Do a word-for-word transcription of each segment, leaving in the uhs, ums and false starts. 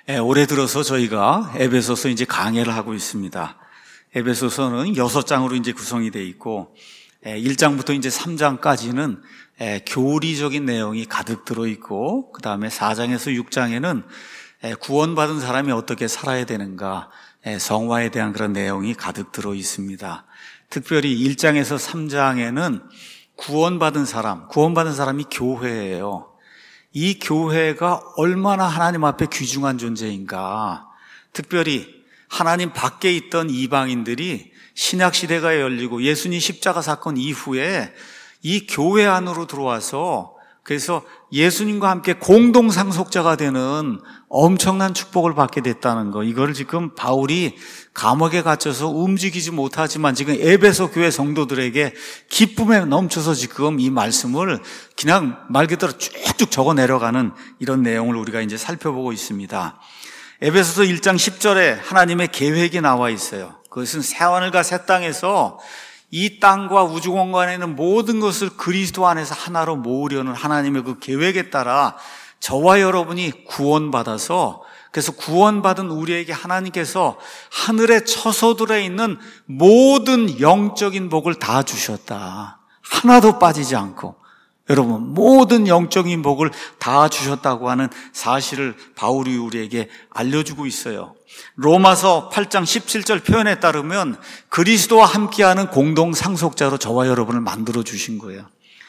예, 올해 들어서 저희가 에베소서 이제 강해를 하고 있습니다. 에베소서는 여섯 장으로 이제 구성이 되어 있고, 예, 일 장부터 이제 삼 장까지는 예, 교리적인 내용이 가득 들어 있고, 그 다음에 사 장에서 육 장에는 예, 구원받은 사람이 어떻게 살아야 되는가, 예, 성화에 대한 그런 내용이 가득 들어 있습니다. 특별히 일 장에서 삼 장에는 구원받은 사람, 구원받은 사람이 교회예요. 이 교회가 얼마나 하나님 앞에 귀중한 존재인가. 특별히 하나님 밖에 있던 이방인들이 신약 시대가 열리고 예수님 십자가 사건 이후에 이 교회 안으로 들어와서 그래서 예수님과 함께 공동 상속자가 되는 엄청난 축복을 받게 됐다는 거. 이거를 지금 바울이 감옥에 갇혀서 움직이지 못하지만 지금 에베소 교회 성도들에게 기쁨에 넘쳐서 지금 이 말씀을 그냥 말 그대로 쭉쭉 적어 내려가는 이런 내용을 우리가 이제 살펴보고 있습니다. 에베소서 일 장 십 절에 하나님의 계획이 나와 있어요. 그것은 새하늘과 새 땅에서 이 땅과 우주 공간에 있는 모든 것을 그리스도 안에서 하나로 모으려는 하나님의 그 계획에 따라 저와 여러분이 구원받아서, 그래서 구원받은 우리에게 하나님께서 하늘의 처소들에 있는 모든 영적인 복을 다 주셨다. 하나도 빠지지 않고 여러분 모든 영적인 복을 다 주셨다고 하는 사실을 바울이 우리에게 알려주고 있어요. 로마서 팔 장 십칠 절 표현에 따르면 그리스도와 함께하는 공동 상속자로 저와 여러분을 만들어 주신 거예요.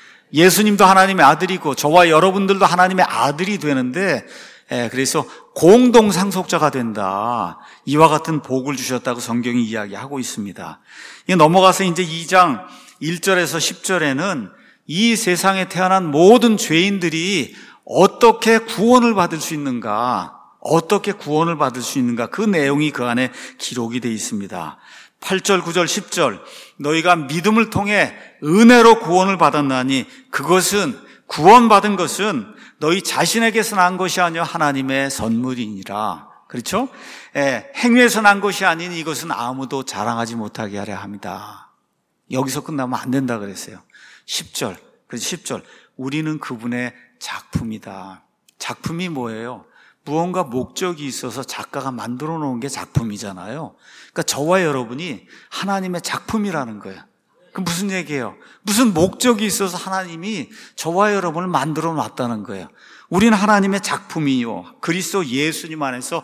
예수님도 하나님의 아들이고 저와 여러분들도 하나님의 아들이 되는데, 예, 그래서 공동 상속자가 된다. 이와 같은 복을 주셨다고 성경이 이야기하고 있습니다. 넘어가서 이제 이 장 일 절에서 십 절에는 이 세상에 태어난 모든 죄인들이 어떻게 구원을 받을 수 있는가, 어떻게 구원을 받을 수 있는가, 그 내용이 그 안에 기록이 되어 있습니다. 팔 절, 구 절, 십 절, 너희가 믿음을 통해 은혜로 구원을 받았나니 그것은, 구원받은 것은 너희 자신에게서 난 것이 아니요 하나님의 선물이니라. 그렇죠? 예, 행위에서 난 것이 아닌 이것은 아무도 자랑하지 못하게 하려 합니다. 여기서 끝나면 안 된다 그랬어요. 십 절, 그래서 십 절, 우리는 그분의 작품이다. 작품이 뭐예요? 무언가 목적이 있어서 작가가 만들어 놓은 게 작품이잖아요. 그러니까 저와 여러분이 하나님의 작품이라는 거예요. 그 무슨 얘기예요? 무슨 목적이 있어서 하나님이 저와 여러분을 만들어 놨다는 거예요. 우리는 하나님의 작품이요, 그리스도 예수님 안에서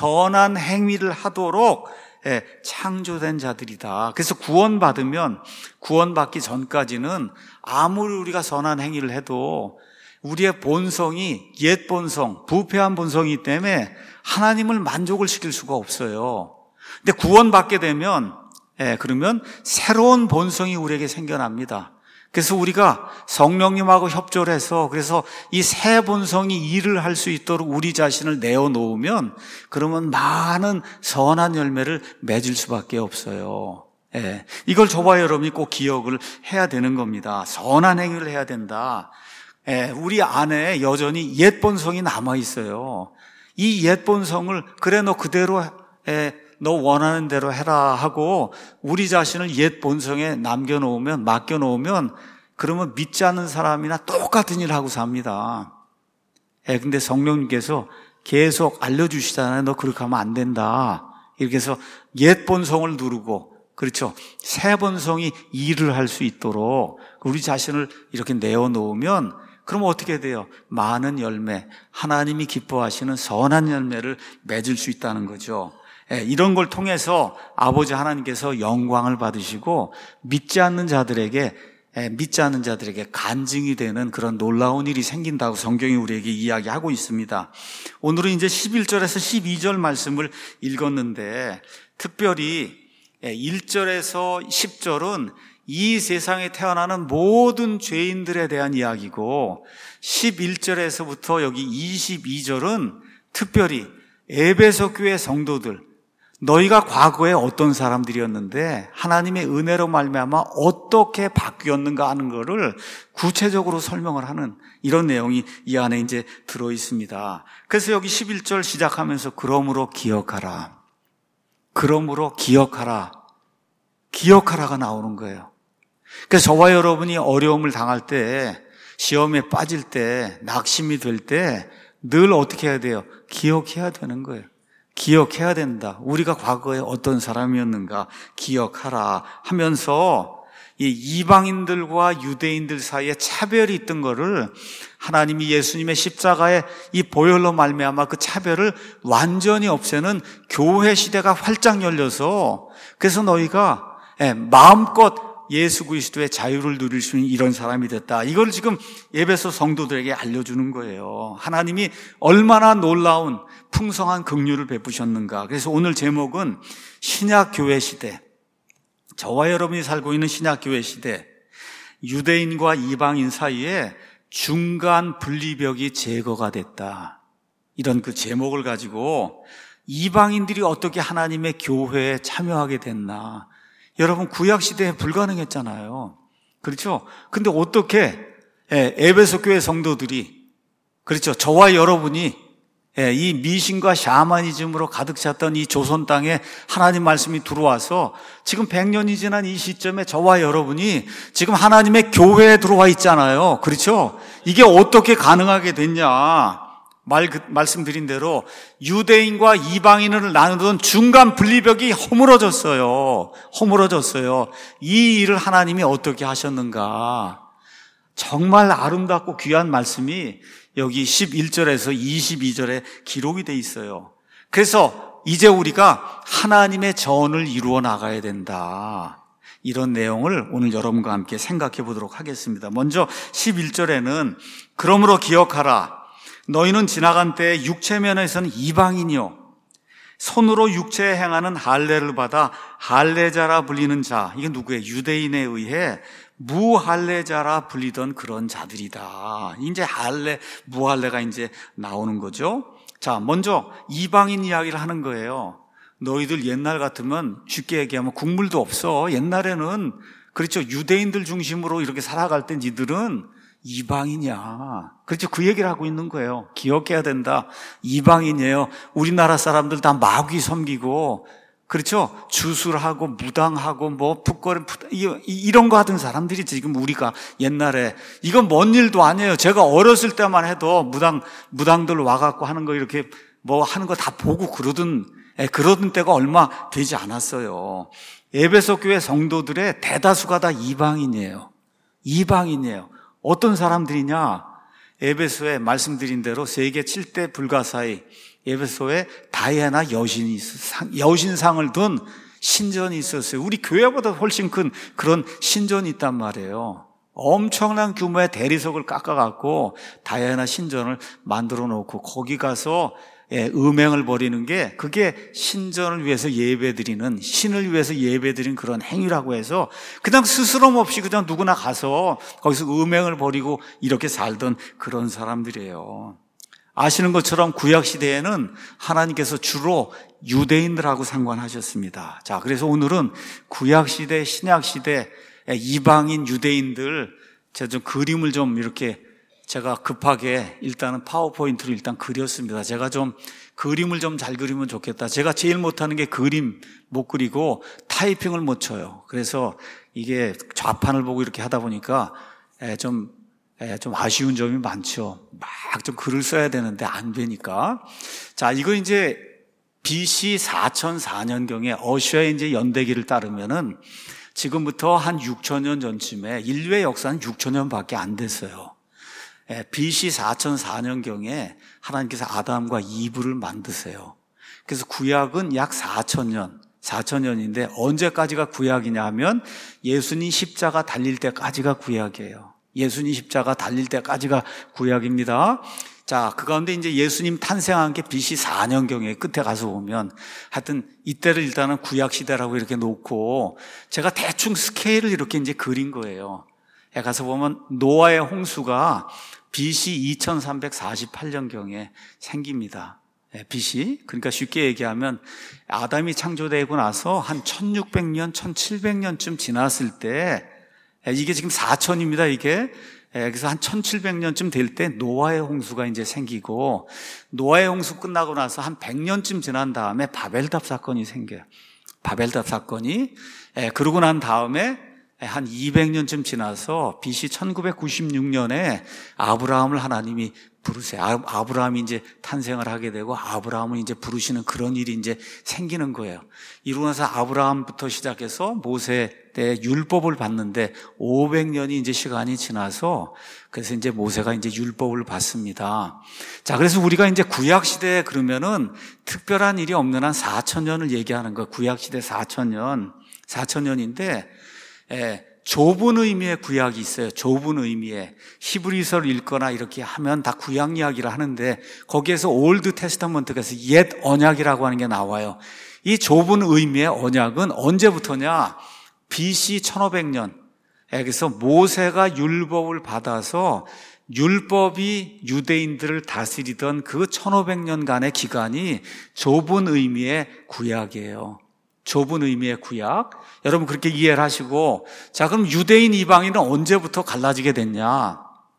선한 행위를 하도록 예, 창조된 자들이다. 그래서 구원받으면, 구원받기 전까지는 아무리 우리가 선한 행위를 해도 우리의 본성이 옛 본성, 부패한 본성이기 때문에 하나님을 만족을 시킬 수가 없어요. 근데 구원받게 되면, 예, 그러면 새로운 본성이 우리에게 생겨납니다. 그래서 우리가 성령님하고 협조를 해서, 그래서 이 새 본성이 일을 할 수 있도록 우리 자신을 내어놓으면, 그러면 많은 선한 열매를 맺을 수밖에 없어요. 예, 이걸 저와 여러분이 꼭 기억을 해야 되는 겁니다. 선한 행위를 해야 된다. 예, 우리 안에 여전히 옛 본성이 남아 있어요. 이 옛 본성을, 그래 너 그대로 예, 너 원하는 대로 해라 하고 우리 자신을 옛 본성에 남겨놓으면, 맡겨놓으면, 그러면 믿지 않는 사람이나 똑같은 일을 하고 삽니다. 예, 근데 성령님께서 계속 알려주시잖아요. 너 그렇게 하면 안 된다. 이렇게 해서 옛 본성을 누르고, 그렇죠, 새 본성이 일을 할 수 있도록 우리 자신을 이렇게 내어놓으면, 그럼 어떻게 돼요? 많은 열매, 하나님이 기뻐하시는 선한 열매를 맺을 수 있다는 거죠. 예, 이런 걸 통해서 아버지 하나님께서 영광을 받으시고 믿지 않는 자들에게, 예, 믿지 않는 자들에게 간증이 되는 그런 놀라운 일이 생긴다고 성경이 우리에게 이야기하고 있습니다. 오늘은 이제 십일 절에서 십이 절 말씀을 읽었는데, 특별히 일 절에서 십 절은 이 세상에 태어나는 모든 죄인들에 대한 이야기고, 십일 절에서부터 여기 이십이 절은 특별히 에베소 교회 성도들, 너희가 과거에 어떤 사람들이었는데 하나님의 은혜로 말미암아 어떻게 바뀌었는가 하는 것을 구체적으로 설명을 하는 이런 내용이 이 안에 이제 들어 있습니다. 그래서 여기 십일 절 시작하면서 그러므로 기억하라, 그러므로 기억하라, 기억하라가 나오는 거예요. 그래서 저와 여러분이 어려움을 당할 때, 시험에 빠질 때, 낙심이 될 때 늘 어떻게 해야 돼요? 기억해야 되는 거예요. 기억해야 된다. 우리가 과거에 어떤 사람이었는가 기억하라 하면서 이 이방인들과 유대인들 사이에 차별이 있던 거를 하나님이 예수님의 십자가의 이 보혈로 말미암아 그 차별을 완전히 없애는 교회 시대가 활짝 열려서 그래서 너희가 마음껏 예수 그리스도의 자유를 누릴 수 있는 이런 사람이 됐다. 이걸 지금 에베소 성도들에게 알려주는 거예요. 하나님이 얼마나 놀라운 풍성한 긍휼을 베푸셨는가. 그래서 오늘 제목은 신약교회 시대, 저와 여러분이 살고 있는 신약교회 시대, 유대인과 이방인 사이에 중간 분리벽이 제거가 됐다. 이런 그 제목을 가지고 이방인들이 어떻게 하나님의 교회에 참여하게 됐나. 여러분 구약시대에 불가능했잖아요. 그렇죠? 근데 어떻게 에베소 교회 성도들이, 그렇죠, 저와 여러분이 이 미신과 샤머니즘으로 가득 찼던 이 조선 땅에 하나님 말씀이 들어와서 지금 백 년이 지난 이 시점에 저와 여러분이 지금 하나님의 교회에 들어와 있잖아요. 그렇죠? 이게 어떻게 가능하게 됐냐. 말, 말씀드린 대로 유대인과 이방인을 나누던 중간 분리벽이 허물어졌어요. 허물어졌어요. 이 일을 하나님이 어떻게 하셨는가. 정말 아름답고 귀한 말씀이 여기 십일 절에서 이십이 절에 기록이 돼 있어요. 그래서 이제 우리가 하나님의 전을 이루어 나가야 된다. 이런 내용을 오늘 여러분과 함께 생각해 보도록 하겠습니다. 먼저 십일 절에는 그러므로 기억하라. 너희는 지나간 때에 육체면에서는 이방인이요 손으로 육체에 행하는 할례를 받아 할례자라 불리는 자, 이게 누구예요? 유대인에 의해 무할례자라 불리던 그런 자들이다. 이제 할례, 무할례가 이제 나오는 거죠. 자, 먼저 이방인 이야기를 하는 거예요. 너희들 옛날 같으면 쉽게 얘기하면 국물도 없어. 옛날에는 그렇죠, 유대인들 중심으로 이렇게 살아갈 때 니들은 이방인이야. 그렇죠, 그 얘기를 하고 있는 거예요. 기억해야 된다. 이방인이에요. 우리나라 사람들 다 마귀 섬기고, 그렇죠, 주술하고 무당하고 뭐 풋거리 이런 거 하던 사람들이 지금 우리가 옛날에, 이건 먼 일도 아니에요. 제가 어렸을 때만 해도 무당 무당들 와갖고 하는 거 이렇게 뭐 하는 거 다 보고 그러던 그러던 때가 얼마 되지 않았어요. 에베소 교회 성도들의 대다수가 다 이방인이에요. 이방인이에요. 어떤 사람들이냐? 에베소에 말씀드린 대로 세계 칠 대 불가사의 에베소에 다이애나 여신이 여신상을 둔 신전이 있었어요. 우리 교회보다 훨씬 큰 그런 신전이 있단 말이에요. 엄청난 규모의 대리석을 깎아갖고 다이애나 신전을 만들어 놓고 거기 가서 음행을 벌이는 게, 그게 신전을 위해서 예배드리는, 신을 위해서 예배드리는 그런 행위라고 해서 그냥 스스럼 없이 그냥 누구나 가서 거기서 음행을 벌이고 이렇게 살던 그런 사람들이에요. 아시는 것처럼 구약시대에는 하나님께서 주로 유대인들하고 상관하셨습니다. 자, 그래서 오늘은 구약시대, 신약시대 이방인 유대인들, 제가 좀 그림을 좀 이렇게 제가 급하게 일단은 파워포인트를 일단 그렸습니다. 제가 좀 그림을 좀 잘 그리면 좋겠다. 제가 제일 못하는 게 그림 못 그리고 타이핑을 못 쳐요. 그래서 이게 좌판을 보고 이렇게 하다 보니까 좀, 좀 아쉬운 점이 많죠. 막 좀 글을 써야 되는데 안 되니까. 자, 이거 이제 비씨 사천사 년경에 어시아의 이제 연대기를 따르면은 지금부터 한 육천 년 전쯤에 인류의 역사는 육천 년밖에 안 됐어요. 비씨 사천사 년경에 하나님께서 아담과 이브를 만드세요. 그래서 구약은 약 사천 년, 사천 년인데 언제까지가 구약이냐 하면 예수님 십자가 달릴 때까지가 구약이에요. 예수님 십자가 달릴 때까지가 구약입니다. 자, 그 가운데 이제 예수님 탄생한 게 비씨 사 년경에 끝에 가서 보면 하여튼 이때를 일단은 구약 시대라고 이렇게 놓고 제가 대충 스케일을 이렇게 이제 그린 거예요. 가서 보면 노아의 홍수가 비씨 이천삼백사십팔 년경에 생깁니다. 비씨. 그러니까 쉽게 얘기하면 아담이 창조되고 나서 한 천육백 년, 천칠백 년쯤 지났을 때, 이게 지금 사천입니다, 이게. 그래서 한 천칠백 년쯤 될 때 노아의 홍수가 이제 생기고, 노아의 홍수 끝나고 나서 한 백 년쯤 지난 다음에 바벨탑 사건이 생겨요. 바벨탑 사건이. 그러고 난 다음에 한 이백 년쯤 지나서 비씨 천구백구십육 년에 아브라함을 하나님이 부르세요. 아브라함이 이제 탄생을 하게 되고 아브라함을 이제 부르시는 그런 일이 이제 생기는 거예요. 이러고 나서 아브라함부터 시작해서 모세 때 율법을 받는데 오백 년이 이제 시간이 지나서 그래서 이제 모세가 이제 율법을 받습니다. 자, 그래서 우리가 이제 구약 시대에 그러면은 특별한 일이 없는 한 사천 년을 얘기하는 거. 구약 시대 사천 년, 사천 년인데 예, 좁은 의미의 구약이 있어요. 좁은 의미의 히브리서를 읽거나 이렇게 하면 다 구약 이야기를 하는데 거기에서 올드 테스터먼트가 옛 언약이라고 하는 게 나와요. 이 좁은 의미의 언약은 언제부터냐? 비씨 천오백 년. 그래서 모세가 율법을 받아서 율법이 유대인들을 다스리던 그 천오백 년간의 기간이 좁은 의미의 구약이에요. 좁은 의미의 구약. 여러분 그렇게 이해를 하시고, 자, 그럼 유대인 이방인은 언제부터 갈라지게 됐냐?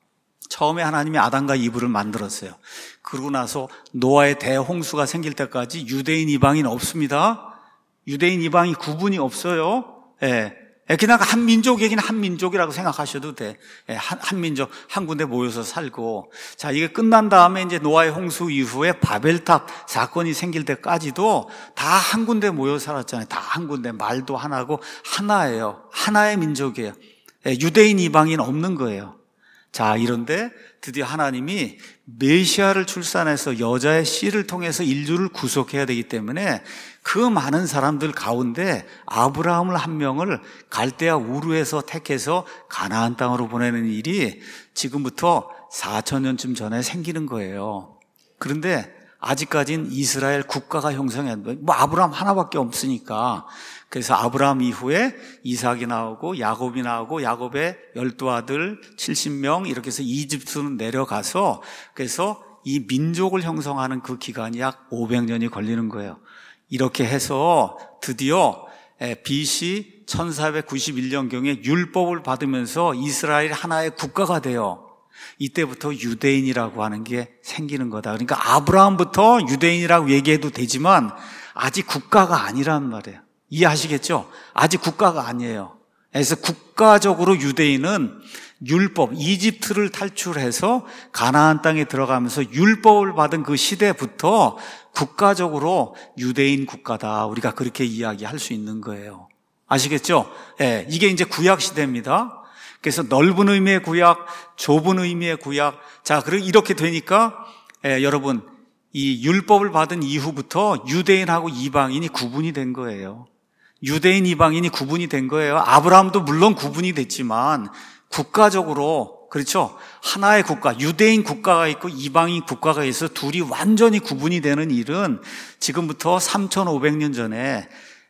처음에 하나님이 아담과 이브를 만들었어요. 그러고 나서 노아의 대홍수가 생길 때까지 유대인 이방인 없습니다. 유대인 이방인 구분이 없어요. 예. 그냥 한 민족이긴 한 민족이라고 생각하셔도 돼. 한, 한 민족, 한 군데 모여서 살고. 자, 이게 끝난 다음에 이제 노아의 홍수 이후에 바벨탑 사건이 생길 때까지도 다 한 군데 모여 살았잖아요. 다 한 군데, 말도 하나고 하나예요. 하나의 민족이에요. 유대인 이방인 없는 거예요. 자, 이런데 드디어 하나님이 메시아를 출산해서 여자의 씨를 통해서 인류를 구속해야 되기 때문에 그 많은 사람들 가운데 아브라함을 한 명을 갈대아 우르에서 택해서 가나안 땅으로 보내는 일이 지금부터 사천 년쯤 전에 생기는 거예요. 그런데 아직까지는 이스라엘 국가가 형성했는데 뭐 아브라함 하나밖에 없으니까 그래서 아브라함 이후에 이삭이 나오고 야곱이 나오고 야곱의 열두 아들 칠십 명 이렇게 해서 이집트로 내려가서 그래서 이 민족을 형성하는 그 기간이 약 오백 년이 걸리는 거예요. 이렇게 해서 드디어 비씨 천사백구십일 년경에 율법을 받으면서 이스라엘 하나의 국가가 돼요. 이때부터 유대인이라고 하는 게 생기는 거다. 그러니까 아브라함부터 유대인이라고 얘기해도 되지만 아직 국가가 아니란 말이에요. 이해하시겠죠? 아직 국가가 아니에요. 그래서 국가적으로 유대인은 율법, 이집트를 탈출해서 가나안 땅에 들어가면서 율법을 받은 그 시대부터 국가적으로 유대인 국가다. 우리가 그렇게 이야기할 수 있는 거예요. 아시겠죠? 예, 이게 이제 구약 시대입니다. 그래서 넓은 의미의 구약, 좁은 의미의 구약. 자, 그리고 이렇게 되니까 예, 여러분 이 율법을 받은 이후부터 유대인하고 이방인이 구분이 된 거예요. 유대인 이방인이 구분이 된 거예요. 아브라함도 물론 구분이 됐지만 국가적으로 그렇죠. 하나의 국가, 유대인 국가가 있고 이방인 국가가 있어 둘이 완전히 구분이 되는 일은 지금부터 삼천오백 년 전에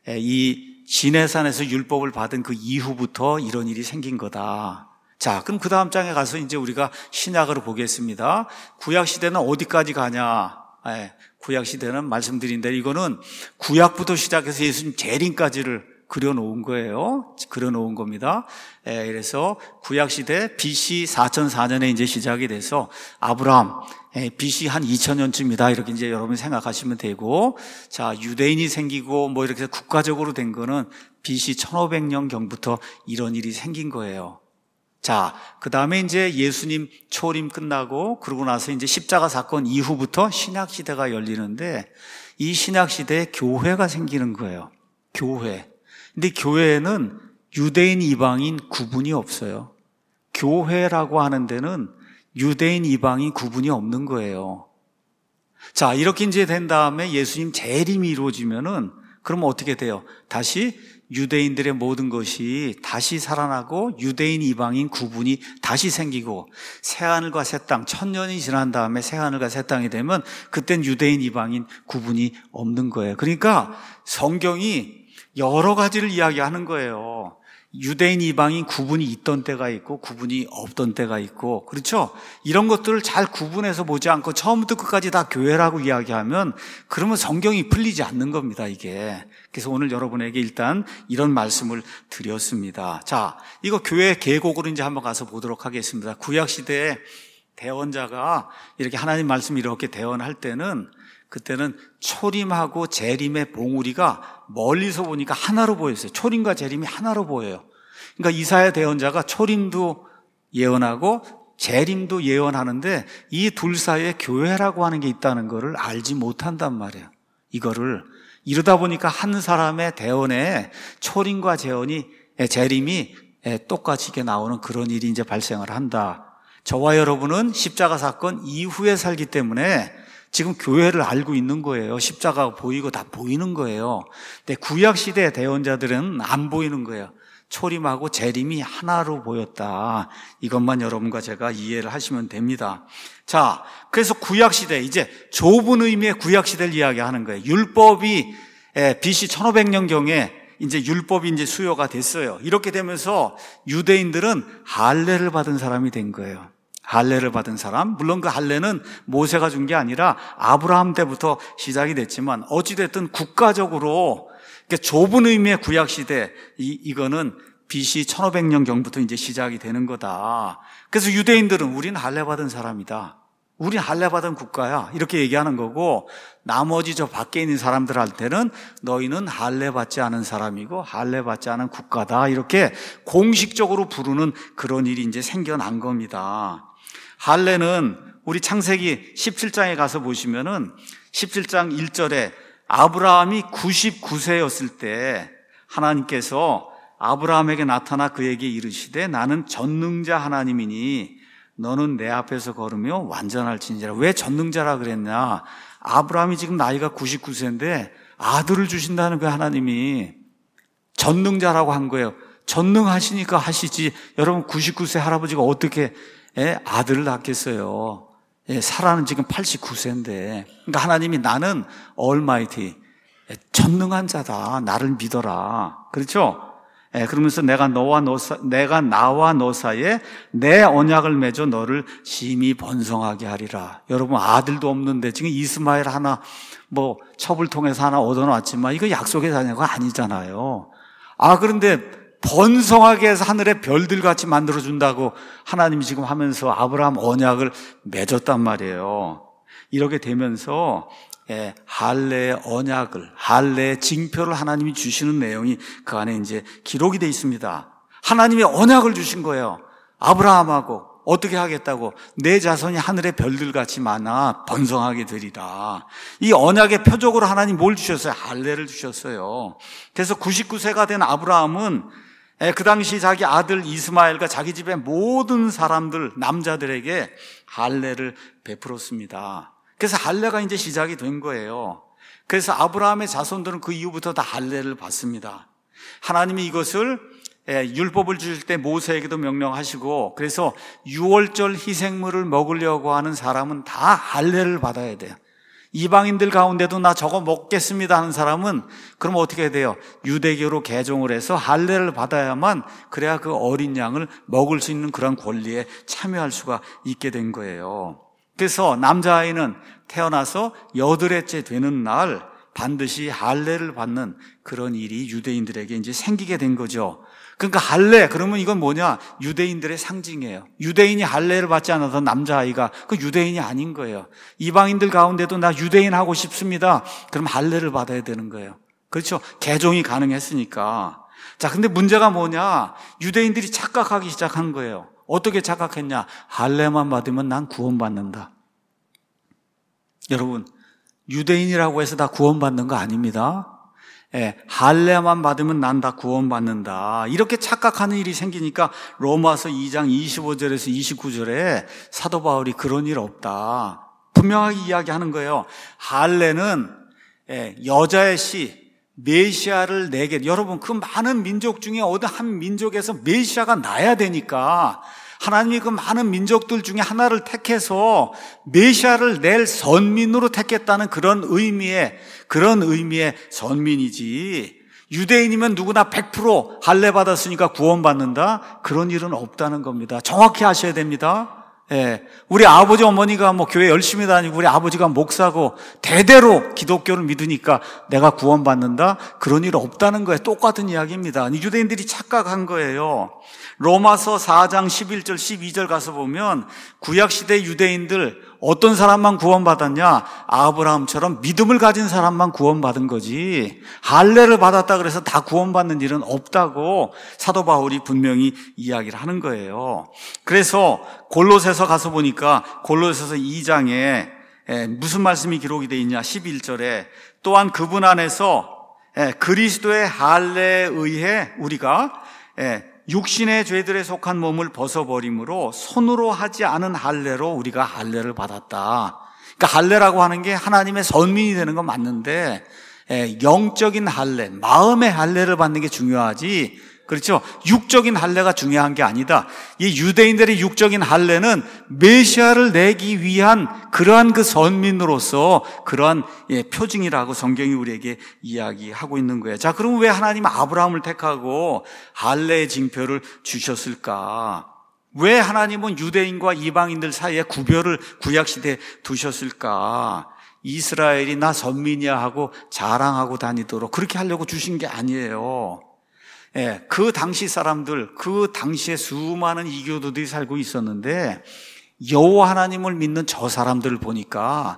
이 시내산에서 율법을 받은 그 이후부터 이런 일이 생긴 거다. 자, 그럼 그 다음 장에 가서 이제 우리가 신약으로 보겠습니다. 구약 시대는 어디까지 가냐? 예, 구약 시대는 말씀드린 대로 이거는 구약부터 시작해서 예수님 재림까지를 그려놓은 거예요. 그려놓은 겁니다. 예, 그래서 구약 시대 비씨 사천사 년에 이제 시작이 돼서 아브라함 예, 비씨 한 이천 년쯤이다 이렇게 이제 여러분 생각하시면 되고, 자 유대인이 생기고 뭐 이렇게 국가적으로 된 거는 비씨 천오백 년 경부터 이런 일이 생긴 거예요. 자, 그 다음에 이제 예수님 초림 끝나고 그러고 나서 이제 십자가 사건 이후부터 신약 시대가 열리는데 이 신약 시대에 교회가 생기는 거예요. 교회. 근데 교회에는 유대인 이방인 구분이 없어요. 교회라고 하는 데는 유대인 이방인 구분이 없는 거예요. 자, 이렇게 이제 된 다음에 예수님 재림이 이루어지면은 그럼 어떻게 돼요? 다시 유대인들의 모든 것이 다시 살아나고 유대인 이방인 구분이 다시 생기고 새하늘과 새 땅, 천년이 지난 다음에 새하늘과 새 땅이 되면 그땐 유대인 이방인 구분이 없는 거예요. 그러니까 성경이 여러 가지를 이야기하는 거예요. 유대인 이방인 구분이 있던 때가 있고 구분이 없던 때가 있고, 그렇죠? 이런 것들을 잘 구분해서 보지 않고 처음부터 끝까지 다 교회라고 이야기하면 그러면 성경이 풀리지 않는 겁니다, 이게. 그래서 오늘 여러분에게 일단 이런 말씀을 드렸습니다. 자, 이거 교회 계곡으로 이제 한번 가서 보도록 하겠습니다. 구약 시대에 대언자가 이렇게 하나님 말씀 이렇게 대언할 때는 그때는 초림하고 재림의 봉우리가 멀리서 보니까 하나로 보였어요. 초림과 재림이 하나로 보여요. 그러니까 이사야 대언자가 초림도 예언하고 재림도 예언하는데 이 둘 사이에 교회라고 하는 게 있다는 것을 알지 못한단 말이에요. 이거를 이러다 보니까 한 사람의 대언에 초림과 재언이 재림이 똑같이 이렇게 나오는 그런 일이 이제 발생을 한다. 저와 여러분은 십자가 사건 이후에 살기 때문에 지금 교회를 알고 있는 거예요. 십자가가 보이고 다 보이는 거예요. 근데 구약시대 대언자들은 안 보이는 거예요. 초림하고 재림이 하나로 보였다. 이것만 여러분과 제가 이해를 하시면 됩니다. 자, 그래서 구약시대, 이제 좁은 의미의 구약시대를 이야기하는 거예요. 율법이 비씨 천오백 년경에 이제 율법이 이제 수요가 됐어요. 이렇게 되면서 유대인들은 할례를 받은 사람이 된 거예요. 할례를 받은 사람. 물론 그 할례는 모세가 준 게 아니라 아브라함 때부터 시작이 됐지만 어찌됐든 국가적으로 좁은 의미의 구약시대, 이, 이거는 비씨 천오백 년경부터 이제 시작이 되는 거다. 그래서 유대인들은 우린 할례 받은 사람이다. 우린 할례 받은 국가야. 이렇게 얘기하는 거고, 나머지 저 밖에 있는 사람들한테는 너희는 할례 받지 않은 사람이고 할례 받지 않은 국가다. 이렇게 공식적으로 부르는 그런 일이 이제 생겨난 겁니다. 할례는 우리 창세기 십칠 장에 가서 보시면은 십칠 장 일 절에 아브라함이 구십구 세였을 때 하나님께서 아브라함에게 나타나 그에게 이르시되 나는 전능자 하나님이니 너는 내 앞에서 걸으며 완전할지니라. 왜 전능자라 그랬냐? 아브라함이 지금 나이가 구십구 세인데 아들을 주신다는 거예요. 하나님이 전능자라고 한 거예요. 전능하시니까 하시지. 여러분 구십구 세 할아버지가 어떻게 아들을 낳겠어요? 사라는 지금 팔십구 세인데. 그러니까 하나님이 나는 얼마이티, 전능한 자다. 나를 믿어라. 그렇죠? 예, 그러면서 내가 너와 너 사, 내가 나와 너 사이에 내 언약을 맺어 너를 심히 번성하게 하리라. 여러분 아들도 없는데 지금 이스마엘 하나 뭐 첩을 통해서 하나 얻어놨지만 이거 약속의 자녀가 아니잖아요. 아 그런데 번성하게 해서 하늘의 별들 같이 만들어준다고 하나님이 지금 하면서 아브라함 언약을 맺었단 말이에요. 이렇게 되면서 예, 할례의 언약을, 할례의 징표를 하나님이 주시는 내용이 그 안에 이제 기록이 되어 있습니다. 하나님이 언약을 주신 거예요. 아브라함하고 어떻게 하겠다고? 내 자손이 하늘의 별들같이 많아 번성하게 되리라. 이 언약의 표적으로 하나님 뭘 주셨어요? 할례를 주셨어요. 그래서 구십구 세가 된 아브라함은 그 당시 자기 아들 이스마엘과 자기 집의 모든 사람들, 남자들에게 할례를 베풀었습니다. 그래서 할례가 이제 시작이 된 거예요. 그래서 아브라함의 자손들은 그 이후부터 다 할례를 받습니다. 하나님이 이것을 율법을 주실 때 모세에게도 명령하시고, 그래서 유월절 희생물을 먹으려고 하는 사람은 다 할례를 받아야 돼요. 이방인들 가운데도 나 저거 먹겠습니다 하는 사람은 그럼 어떻게 돼요? 유대교로 개종을 해서 할례를 받아야만 그래야 그 어린 양을 먹을 수 있는 그런 권리에 참여할 수가 있게 된 거예요. 그래서 남자아이는 태어나서 여덟째째 되는 날 반드시 할례를 받는 그런 일이 유대인들에게 이제 생기게 된 거죠. 그러니까 할례, 그러면 이건 뭐냐? 유대인들의 상징이에요. 유대인이 할례를 받지 않아서 남자아이가 그 유대인이 아닌 거예요. 이방인들 가운데도 나 유대인 하고 싶습니다. 그럼 할례를 받아야 되는 거예요. 그렇죠? 개종이 가능했으니까. 자, 근데 문제가 뭐냐? 유대인들이 착각하기 시작한 거예요. 어떻게 착각했냐? 할례만 받으면 난 구원받는다. 여러분, 유대인이라고 해서 다 구원받는 거 아닙니다. 예, 할례만 받으면 난 다 구원받는다. 이렇게 착각하는 일이 생기니까 로마서 이 장 이십오 절에서 이십구 절에 사도 바울이 그런 일 없다. 분명하게 이야기하는 거예요. 할례는 예, 여자의 씨, 메시아를 내게, 여러분 그 많은 민족 중에 어느 한 민족에서 메시아가 나야 되니까 하나님이 그 많은 민족들 중에 하나를 택해서 메시아를 낼 선민으로 택했다는 그런 의미의 그런 의미의 선민이지, 유대인이면 누구나 백 퍼센트 할례 받았으니까 구원받는다? 그런 일은 없다는 겁니다. 정확히 아셔야 됩니다. 예, 우리 아버지 어머니가 뭐 교회 열심히 다니고 우리 아버지가 목사고 대대로 기독교를 믿으니까 내가 구원받는다? 그런 일 없다는 거예요. 똑같은 이야기입니다. 유대인들이 착각한 거예요. 로마서 사 장 십일 절 십이 절 가서 보면 구약시대 유대인들 어떤 사람만 구원받았냐? 아브라함처럼 믿음을 가진 사람만 구원받은 거지, 할례를 받았다 그래서 다 구원받는 일은 없다고 사도 바울이 분명히 이야기를 하는 거예요. 그래서 골로새서 가서 보니까 골로새서 이 장에 무슨 말씀이 기록이 되어 있냐? 십일 절에 또한 그분 안에서 그리스도의 할례에 의해 우리가 육신의 죄들에 속한 몸을 벗어버림으로 손으로 하지 않은 할례로 우리가 할례를 받았다. 그러니까 할례라고 하는 게 하나님의 선민이 되는 건 맞는데 영적인 할례, 마음의 할례를 받는 게 중요하지, 그렇죠? 육적인 할례가 중요한 게 아니다. 이 유대인들의 육적인 할례는 메시아를 내기 위한 그러한 그 선민으로서 그러한 예, 표징이라고 성경이 우리에게 이야기하고 있는 거예요. 자, 그럼 왜 하나님 아브라함을 택하고 할례의 징표를 주셨을까? 왜 하나님은 유대인과 이방인들 사이에 구별을 구약시대에 두셨을까? 이스라엘이 나 선민이야 하고 자랑하고 다니도록 그렇게 하려고 주신 게 아니에요. 예, 그 당시 사람들, 그 당시에 수많은 이교도들이 살고 있었는데 여호와 하나님을 믿는 저 사람들을 보니까,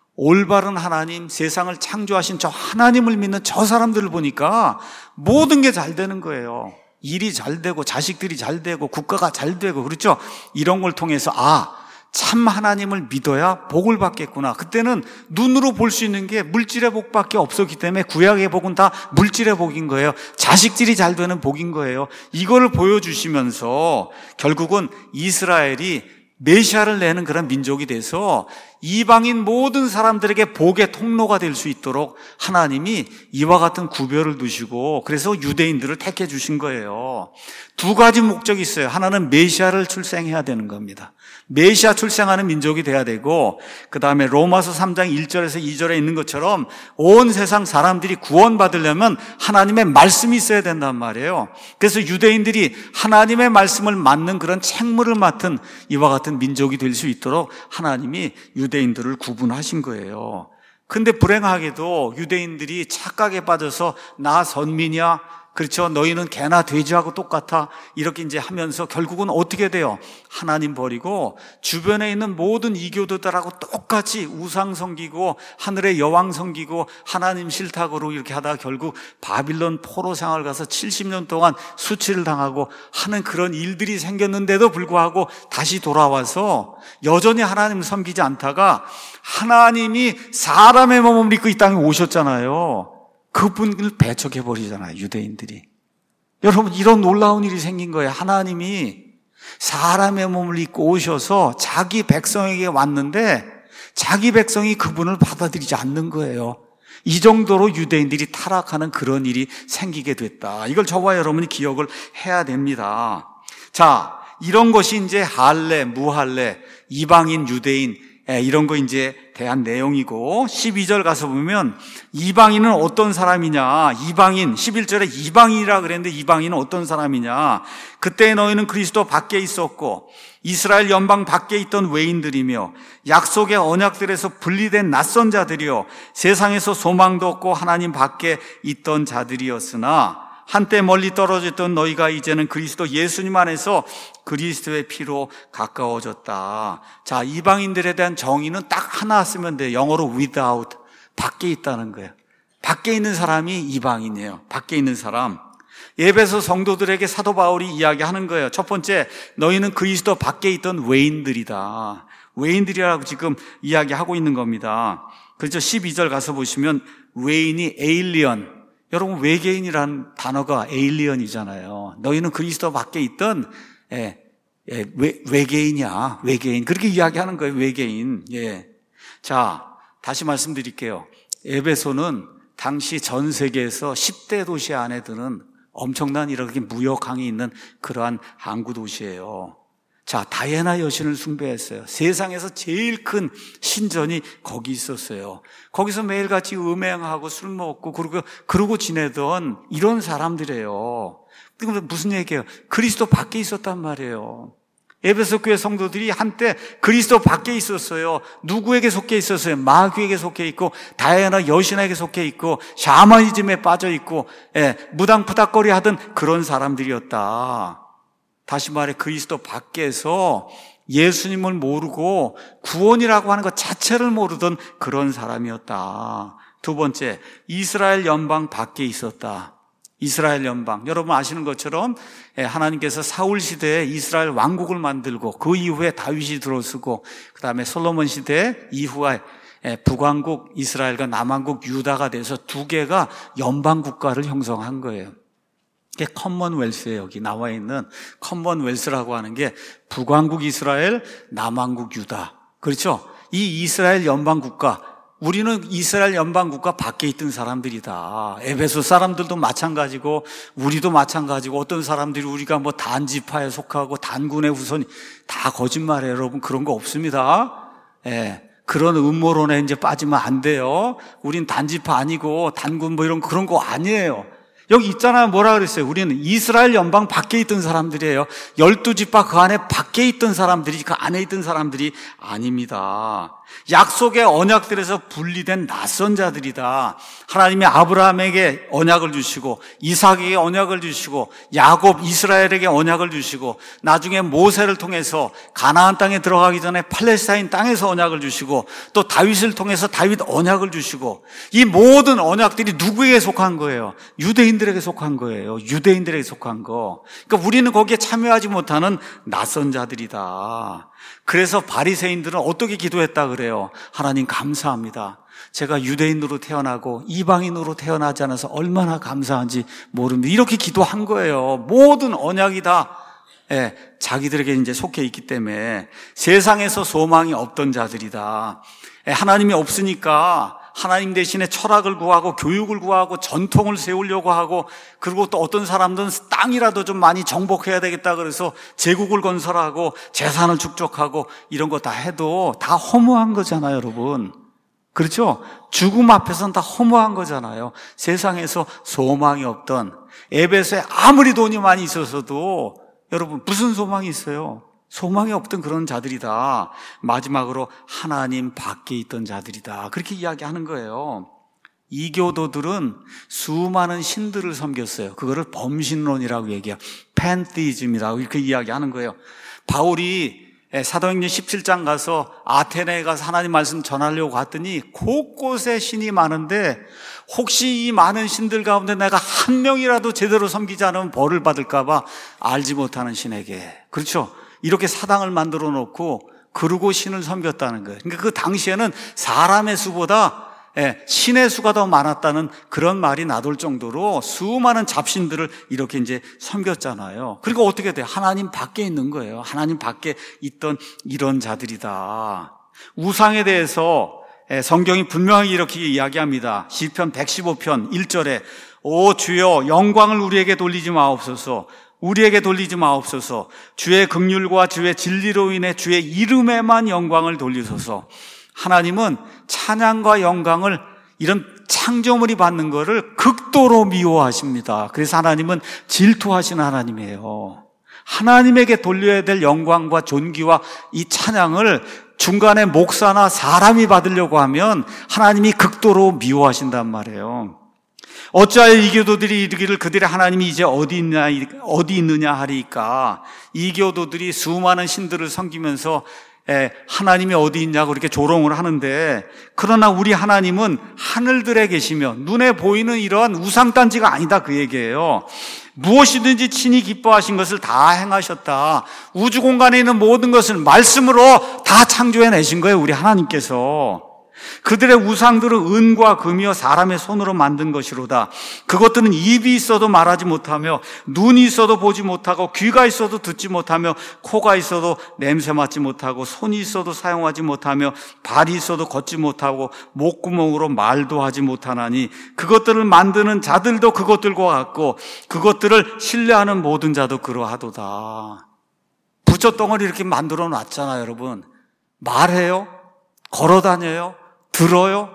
올바른 하나님, 세상을 창조하신 저 하나님을 믿는 저 사람들을 보니까 모든 게 잘 되는 거예요. 일이 잘 되고 자식들이 잘 되고 국가가 잘 되고, 그렇죠? 이런 걸 통해서 아, 참 하나님을 믿어야 복을 받겠구나. 그때는 눈으로 볼 수 있는 게 물질의 복밖에 없었기 때문에 구약의 복은 다 물질의 복인 거예요. 자식들이 잘 되는 복인 거예요. 이거를 보여주시면서 결국은 이스라엘이 메시아를 내는 그런 민족이 돼서 이방인 모든 사람들에게 복의 통로가 될 수 있도록 하나님이 이와 같은 구별을 두시고, 그래서 유대인들을 택해 주신 거예요. 두 가지 목적이 있어요. 하나는 메시아를 출생해야 되는 겁니다. 메시아 출생하는 민족이 돼야 되고, 그 다음에 로마서 삼 장 일 절에서 이 절에 있는 것처럼 온 세상 사람들이 구원받으려면 하나님의 말씀이 있어야 된단 말이에요. 그래서 유대인들이 하나님의 말씀을 맡는 그런 책무를 맡은 이와 같은 민족이 될 수 있도록 하나님이 유대인들을 구분하신 거예요. 근데 불행하게도 유대인들이 착각에 빠져서 나 선민이야, 그렇죠, 너희는 개나 돼지하고 똑같아, 이렇게 이제 하면서 결국은 어떻게 돼요? 하나님 버리고 주변에 있는 모든 이교도들하고 똑같이 우상 섬기고 하늘의 여왕 섬기고 하나님 싫다고 이렇게 하다가 결국 바빌론 포로 생활 가서 칠십 년 동안 수치를 당하고 하는 그런 일들이 생겼는데도 불구하고 다시 돌아와서 여전히 하나님을 섬기지 않다가 하나님이 사람의 몸을 입고 이 땅에 오셨잖아요. 그분을 배척해버리잖아요, 유대인들이. 여러분, 이런 놀라운 일이 생긴 거예요. 하나님이 사람의 몸을 입고 오셔서 자기 백성에게 왔는데 자기 백성이 그분을 받아들이지 않는 거예요. 이 정도로 유대인들이 타락하는 그런 일이 생기게 됐다. 이걸 저와 여러분이 기억을 해야 됩니다. 자, 이런 것이 이제 할례, 무할례, 이방인, 유대인, 이런 거 이제 대한 내용이고, 십이 절 가서 보면 이방인은 어떤 사람이냐, 이방인, 십일 절에 이방인이라 그랬는데 이방인은 어떤 사람이냐, 그때 너희는 그리스도 밖에 있었고 이스라엘 연방 밖에 있던 외인들이며 약속의 언약들에서 분리된 낯선 자들이요 세상에서 소망도 없고 하나님 밖에 있던 자들이었으나 한때 멀리 떨어져 있던 너희가 이제는 그리스도 예수님 안에서 그리스도의 피로 가까워졌다. 자, 이방인들에 대한 정의는 딱 하나 쓰면 돼요. 영어로 without, 밖에 있다는 거예요. 밖에 있는 사람이 이방인이에요. 밖에 있는 사람. 에베소 성도들에게 사도 바울이 이야기하는 거예요. 첫 번째, 너희는 그리스도 밖에 있던 외인들이다. 외인들이라고 지금 이야기하고 있는 겁니다. 그렇죠? 십이 절 가서 보시면 외인이 에일리언, 여러분 외계인이라는 단어가 에일리언이잖아요. 너희는 그리스도 밖에 있던 예, 예, 외, 외계인이야. 외계인. 그렇게 이야기하는 거예요. 외계인. 예. 자, 다시 말씀드릴게요. 에베소는 당시 전 세계에서 십 대 도시 안에 드는 엄청난 이렇게 무역항이 있는 그러한 항구 도시예요. 자, 다이애나 여신을 숭배했어요. 세상에서 제일 큰 신전이 거기 있었어요. 거기서 매일같이 음행하고 술 먹고 그러고, 그러고 지내던 이런 사람들이에요. 그럼 무슨 얘기예요? 그리스도 밖에 있었단 말이에요. 에베소 교회 성도들이 한때 그리스도 밖에 있었어요. 누구에게 속해 있었어요? 마귀에게 속해 있고 다이애나 여신에게 속해 있고 샤머니즘에 빠져 있고 예, 무당푸닥거리 하던 그런 사람들이었다. 다시 말해 그리스도 밖에서 예수님을 모르고 구원이라고 하는 것 자체를 모르던 그런 사람이었다. 두 번째, 이스라엘 연방 밖에 있었다. 이스라엘 연방, 여러분 아시는 것처럼 하나님께서 사울 시대에 이스라엘 왕국을 만들고 그 이후에 다윗이 들어서고 그 다음에 솔로몬 시대 이후에 북왕국 이스라엘과 남왕국 유다가 돼서 두 개가 연방 국가를 형성한 거예요. 이게 커먼웰스에 여기 나와 있는 커먼웰스라고 하는 게 북왕국 이스라엘, 남왕국 유다. 그렇죠? 이 이스라엘 연방 국가, 우리는 이스라엘 연방 국가 밖에 있던 사람들이다. 에베소 사람들도 마찬가지고 우리도 마찬가지고 어떤 사람들이 우리가 뭐 단지파에 속하고 단군의 후손이 다 거짓말이에요. 여러분 그런 거 없습니다. 예. 그런 음모론에 이제 빠지면 안 돼요. 우린 단지파 아니고 단군 뭐 이런 그런 거 아니에요. 여기 있잖아요. 뭐라 그랬어요? 우리는 이스라엘 연방 밖에 있던 사람들이에요. 열두 지파 그 안에 밖에 있던 사람들이, 그 안에 있던 사람들이 아닙니다. 약속의 언약들에서 분리된 낯선 자들이다. 하나님이 아브라함에게 언약을 주시고 이삭에게 언약을 주시고 야곱 이스라엘에게 언약을 주시고 나중에 모세를 통해서 가나안 땅에 들어가기 전에 팔레스타인 땅에서 언약을 주시고 또 다윗을 통해서 다윗 언약을 주시고 이 모든 언약들이 누구에게 속한 거예요? 유대인들에게 속한 거예요. 유대인들에게 속한 거. 그러니까 우리는 거기에 참여하지 못하는 낯선 자들이다. 그래서 바리새인들은 어떻게 기도했다 그래요? 하나님 감사합니다. 제가 유대인으로 태어나고 이방인으로 태어나지 않아서 얼마나 감사한지 모릅니다. 이렇게 기도한 거예요. 모든 언약이 다 예, 자기들에게 이제 속해 있기 때문에 세상에서 소망이 없던 자들이다. 예, 하나님이 없으니까 하나님 대신에 철학을 구하고 교육을 구하고 전통을 세우려고 하고 그리고 또 어떤 사람들은 땅이라도 좀 많이 정복해야 되겠다 그래서 제국을 건설하고 재산을 축적하고 이런 거 다 해도 다 허무한 거잖아요, 여러분. 그렇죠? 죽음 앞에서는 다 허무한 거잖아요. 세상에서 소망이 없던 에베소에 아무리 돈이 많이 있어서도 여러분 무슨 소망이 있어요? 소망이 없던 그런 자들이다. 마지막으로 하나님 밖에 있던 자들이다. 그렇게 이야기하는 거예요. 이교도들은 수많은 신들을 섬겼어요. 그거를 범신론이라고 얘기해요. 팬티즘이라고 이렇게 이야기하는 거예요. 바울이 사도행전 십칠 장 가서 아테네에 가서 하나님 말씀 전하려고 갔더니 곳곳에 신이 많은데 혹시 이 많은 신들 가운데 내가 한 명이라도 제대로 섬기지 않으면 벌을 받을까 봐 알지 못하는 신에게, 그렇죠? 이렇게 사당을 만들어 놓고 그러고 신을 섬겼다는 거예요. 그러니까 그 당시에는 사람의 수보다 신의 수가 더 많았다는 그런 말이 나돌 정도로 수많은 잡신들을 이렇게 이제 섬겼잖아요. 그리고 어떻게 돼요? 하나님 밖에 있는 거예요. 하나님 밖에 있던 이런 자들이다. 우상에 대해서 성경이 분명히 이렇게 이야기합니다. 시편 백십오 편 일 절에 오 주여 영광을 우리에게 돌리지 마옵소서. 우리에게 돌리지 마옵소서. 주의 긍휼과 주의 진리로 인해 주의 이름에만 영광을 돌리소서. 하나님은 찬양과 영광을 이런 창조물이 받는 것을 극도로 미워하십니다. 그래서 하나님은 질투하시는 하나님이에요. 하나님에게 돌려야 될 영광과 존귀와 이 찬양을 중간에 목사나 사람이 받으려고 하면 하나님이 극도로 미워하신단 말이에요. 어찌하여 이교도들이 이르기를 그들의 하나님이 이제 어디 있냐, 어디 있느냐 하리까. 이교도들이 수많은 신들을 섬기면서 하나님이 어디 있냐고 이렇게 조롱을 하는데, 그러나 우리 하나님은 하늘들에 계시며 눈에 보이는 이러한 우상단지가 아니다, 그 얘기예요. 무엇이든지 친히 기뻐하신 것을 다 행하셨다. 우주 공간에 있는 모든 것을 말씀으로 다 창조해내신 거예요, 우리 하나님께서. 그들의 우상들은 은과 금이요 사람의 손으로 만든 것이로다. 그것들은 입이 있어도 말하지 못하며 눈이 있어도 보지 못하고 귀가 있어도 듣지 못하며 코가 있어도 냄새 맡지 못하고 손이 있어도 사용하지 못하며 발이 있어도 걷지 못하고 목구멍으로 말도 하지 못하나니 그것들을 만드는 자들도 그것들과 같고 그것들을 신뢰하는 모든 자도 그러하도다. 부처덩어리 이렇게 만들어 놨잖아요, 여러분. 말해요? 걸어다녀요? 들어요?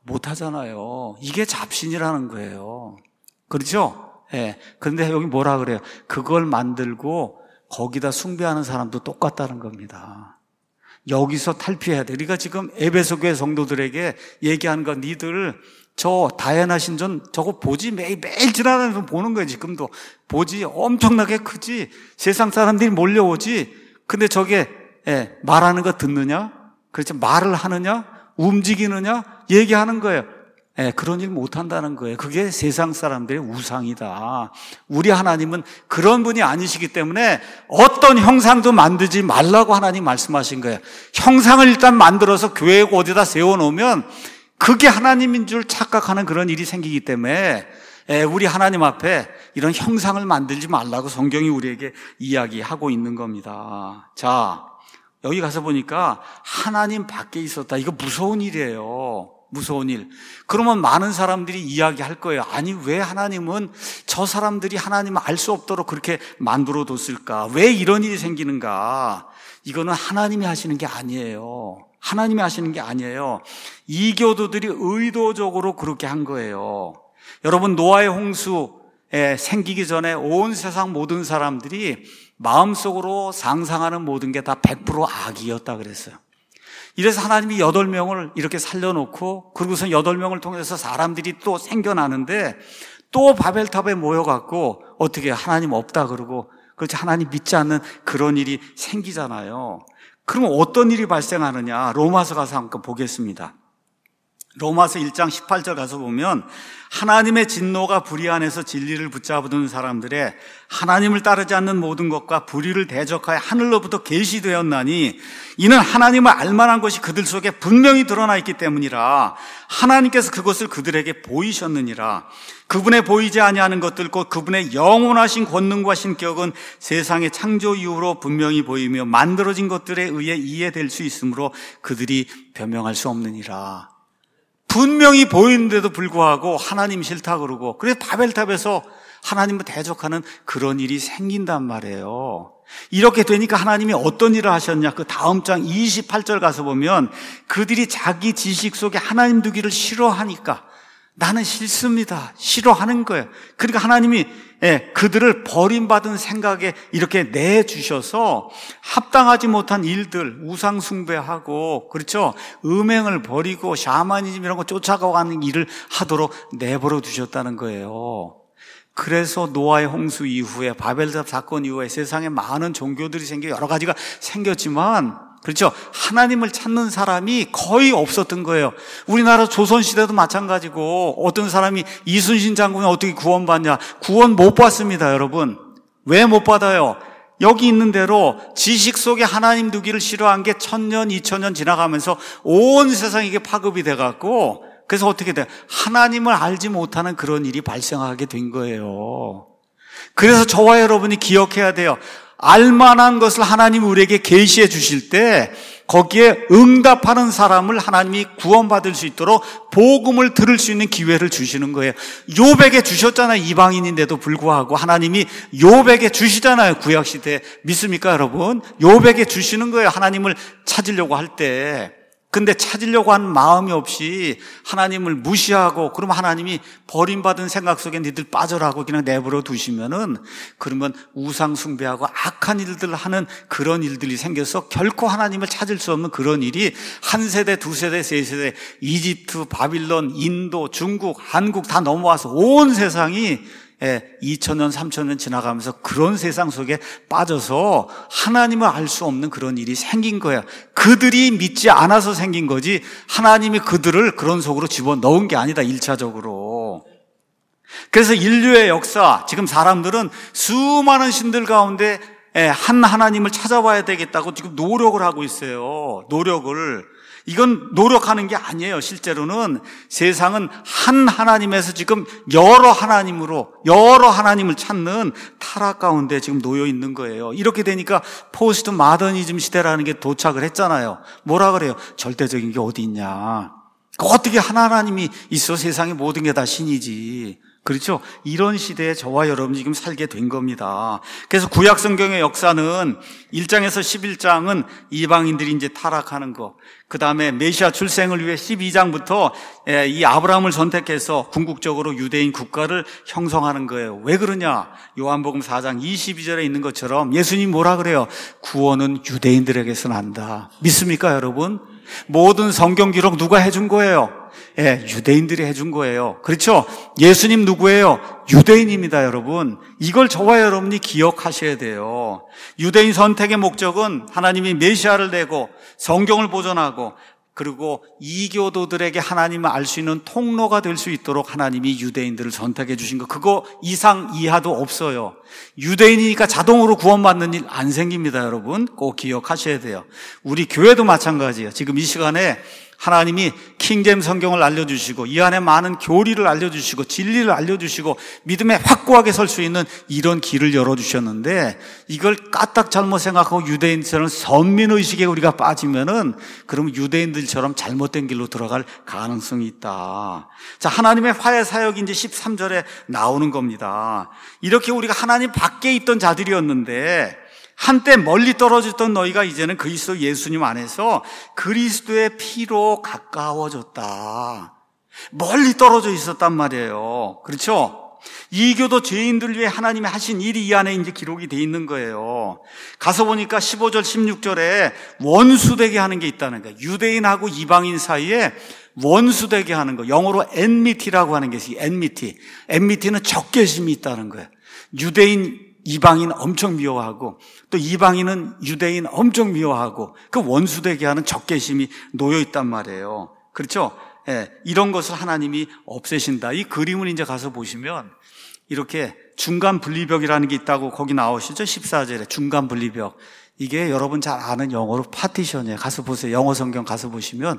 못하잖아요. 이게 잡신이라는 거예요. 그렇죠? 예. 그런데 여기 뭐라 그래요? 그걸 만들고 거기다 숭배하는 사람도 똑같다는 겁니다. 여기서 탈피해야 돼. 우리가 지금 에베소 교회 성도들에게 얘기하는 건 니들 저 다이애나 신전 저거 보지? 매일, 매일 지나다니면서 보는 거예요. 지금도 보지? 엄청나게 크지? 세상 사람들이 몰려오지? 근데 저게 예, 말하는 거 듣느냐? 그렇죠. 말을 하느냐? 움직이느냐? 얘기하는 거예요. 예, 그런 일 못한다는 거예요. 그게 세상 사람들의 우상이다. 우리 하나님은 그런 분이 아니시기 때문에 어떤 형상도 만들지 말라고 하나님 말씀하신 거예요. 형상을 일단 만들어서 교회 어디다 세워놓으면 그게 하나님인 줄 착각하는 그런 일이 생기기 때문에 예, 우리 하나님 앞에 이런 형상을 만들지 말라고 성경이 우리에게 이야기하고 있는 겁니다. 자, 여기 가서 보니까 하나님 밖에 있었다. 이거 무서운 일이에요. 무서운 일. 그러면 많은 사람들이 이야기할 거예요. 아니, 왜 하나님은 저 사람들이 하나님을 알 수 없도록 그렇게 만들어 뒀을까? 왜 이런 일이 생기는가? 이거는 하나님이 하시는 게 아니에요. 하나님이 하시는 게 아니에요. 이교도들이 의도적으로 그렇게 한 거예요. 여러분, 노아의 홍수에 생기기 전에 온 세상 모든 사람들이 마음속으로 상상하는 모든 게 다 백 퍼센트 악이었다 그랬어요. 이래서 하나님이 여덟 명을 이렇게 살려놓고 그러고서 여덟 명을 통해서 사람들이 또 생겨나는데 또 바벨탑에 모여갖고 어떻게 하나님 없다 그러고 그렇지 하나님 믿지 않는 그런 일이 생기잖아요. 그러면 어떤 일이 발생하느냐? 로마서 가서 한번 보겠습니다. 로마서 일 장 십팔 절 가서 보면 하나님의 진노가 불의 안에서 진리를 붙잡아둔 사람들의 하나님을 따르지 않는 모든 것과 불의를 대적하여 하늘로부터 계시되었나니 이는 하나님을 알만한 것이 그들 속에 분명히 드러나 있기 때문이라 하나님께서 그것을 그들에게 보이셨느니라. 그분의 보이지 아니하는 것들 곧 그분의 영원하신 권능과 신격은 세상의 창조 이후로 분명히 보이며 만들어진 것들에 의해 이해될 수 있으므로 그들이 변명할 수 없느니라. 분명히 보이는데도 불구하고 하나님 싫다 그러고 그래서 바벨탑에서 하나님을 대적하는 그런 일이 생긴단 말이에요. 이렇게 되니까 하나님이 어떤 일을 하셨냐? 그 다음 장 이십팔 절 가서 보면 그들이 자기 지식 속에 하나님 두기를 싫어하니까 나는 싫습니다. 싫어하는 거예요. 그러니까 하나님이 예, 그들을 버림받은 생각에 이렇게 내주셔서 합당하지 못한 일들, 우상 숭배하고 그렇죠. 음행을 버리고 샤머니즘 이런 거 쫓아가는 일을 하도록 내버려 두셨다는 거예요. 그래서 노아의 홍수 이후에 바벨탑 사건 이후에 세상에 많은 종교들이 생겨 여러 가지가 생겼지만 그렇죠. 하나님을 찾는 사람이 거의 없었던 거예요. 우리나라 조선시대도 마찬가지고 어떤 사람이 이순신 장군이 어떻게 구원받냐? 구원 못 받습니다, 여러분. 왜 못 받아요? 여기 있는 대로 지식 속에 하나님 두기를 싫어한 게 천년, 이천년 지나가면서 온 세상에 이게 파급이 돼갖고 그래서 어떻게 돼요? 하나님을 알지 못하는 그런 일이 발생하게 된 거예요. 그래서 저와 여러분이 기억해야 돼요. 알만한 것을 하나님이 우리에게 계시해 주실 때 거기에 응답하는 사람을 하나님이 구원받을 수 있도록 복음을 들을 수 있는 기회를 주시는 거예요. 욥에게 주셨잖아요. 이방인인데도 불구하고 하나님이 욥에게 주시잖아요. 구약시대에. 믿습니까 여러분? 욥에게 주시는 거예요. 하나님을 찾으려고 할 때. 근데 찾으려고 하는 마음이 없이 하나님을 무시하고 그러면 하나님이 버림받은 생각 속에 니들 빠져라고 그냥 내버려 두시면은 그러면 우상 숭배하고 악한 일들을 하는 그런 일들이 생겨서 결코 하나님을 찾을 수 없는 그런 일이 한 세대, 두 세대, 세 세대 이집트, 바빌론, 인도, 중국, 한국 다 넘어와서 온 세상이 이천 년, 삼천 년 지나가면서 그런 세상 속에 빠져서 하나님을 알 수 없는 그런 일이 생긴 거예요. 그들이 믿지 않아서 생긴 거지 하나님이 그들을 그런 속으로 집어넣은 게 아니다, 일차적으로. 그래서 인류의 역사, 지금 사람들은 수많은 신들 가운데 한 하나님을 찾아봐야 되겠다고 지금 노력을 하고 있어요. 노력을. 이건 노력하는 게 아니에요. 실제로는 세상은 한 하나님에서 지금 여러 하나님으로 여러 하나님을 찾는 타락 가운데 지금 놓여 있는 거예요. 이렇게 되니까 포스트 마더니즘 시대라는 게 도착을 했잖아요. 뭐라 그래요? 절대적인 게 어디 있냐? 어떻게 한 하나님이 있어? 세상의 모든 게 다 신이지. 그렇죠? 이런 시대에 저와 여러분이 지금 살게 된 겁니다. 그래서 구약 성경의 역사는 일 장에서 십일 장은 이방인들이 이제 타락하는 거, 그 다음에 메시아 출생을 위해 십이 장부터 이 아브라함을 선택해서 궁극적으로 유대인 국가를 형성하는 거예요. 왜 그러냐? 요한복음 사 장 이십이 절에 있는 것처럼 예수님 뭐라 그래요? 구원은 유대인들에게서 난다. 믿습니까, 여러분? 모든 성경 기록 누가 해준 거예요? 예, 유대인들이 해준 거예요. 그렇죠? 예수님 누구예요? 유대인입니다, 여러분. 이걸 저와 여러분이 기억하셔야 돼요. 유대인 선택의 목적은 하나님이 메시아를 내고 성경을 보존하고 그리고 이교도들에게 하나님을 알 수 있는 통로가 될 수 있도록 하나님이 유대인들을 선택해 주신 거, 그거 이상 이하도 없어요. 유대인이니까 자동으로 구원받는 일 안 생깁니다, 여러분. 꼭 기억하셔야 돼요. 우리 교회도 마찬가지예요. 지금 이 시간에 하나님이 킹잼 성경을 알려주시고 이 안에 많은 교리를 알려주시고 진리를 알려주시고 믿음에 확고하게 설 수 있는 이런 길을 열어주셨는데, 이걸 까딱 잘못 생각하고 유대인처럼 선민의식에 우리가 빠지면은 그러면 유대인들처럼 잘못된 길로 들어갈 가능성이 있다. 자, 하나님의 화해 사역이 이제 십삼 절에 나오는 겁니다. 이렇게 우리가 하나님 밖에 있던 자들이었는데 한때 멀리 떨어졌던 너희가 이제는 그리스도 예수님 안에서 그리스도의 피로 가까워졌다. 멀리 떨어져 있었단 말이에요. 그렇죠? 이교도 죄인들 위해 하나님이 하신 일이 이 안에 이제 기록이 돼 있는 거예요. 가서 보니까 십오 절 십육 절에 원수되게 하는 게 있다는 거예요. 유대인하고 이방인 사이에 원수되게 하는 거, 영어로 enmity라고 하는 게 있어요. enmity. enmity는 적개심이 있다는 거예요. 유대인 이방인 엄청 미워하고 또 이방인은 유대인 엄청 미워하고 그 원수되게 하는 적개심이 놓여 있단 말이에요. 그렇죠? 예, 이런 것을 하나님이 없애신다. 이 그림을 이제 가서 보시면 이렇게 중간 분리벽이라는 게 있다고 거기 나오시죠? 십사 절에 중간 분리벽. 이게 여러분 잘 아는 영어로 파티션이에요. 가서 보세요. 영어 성경 가서 보시면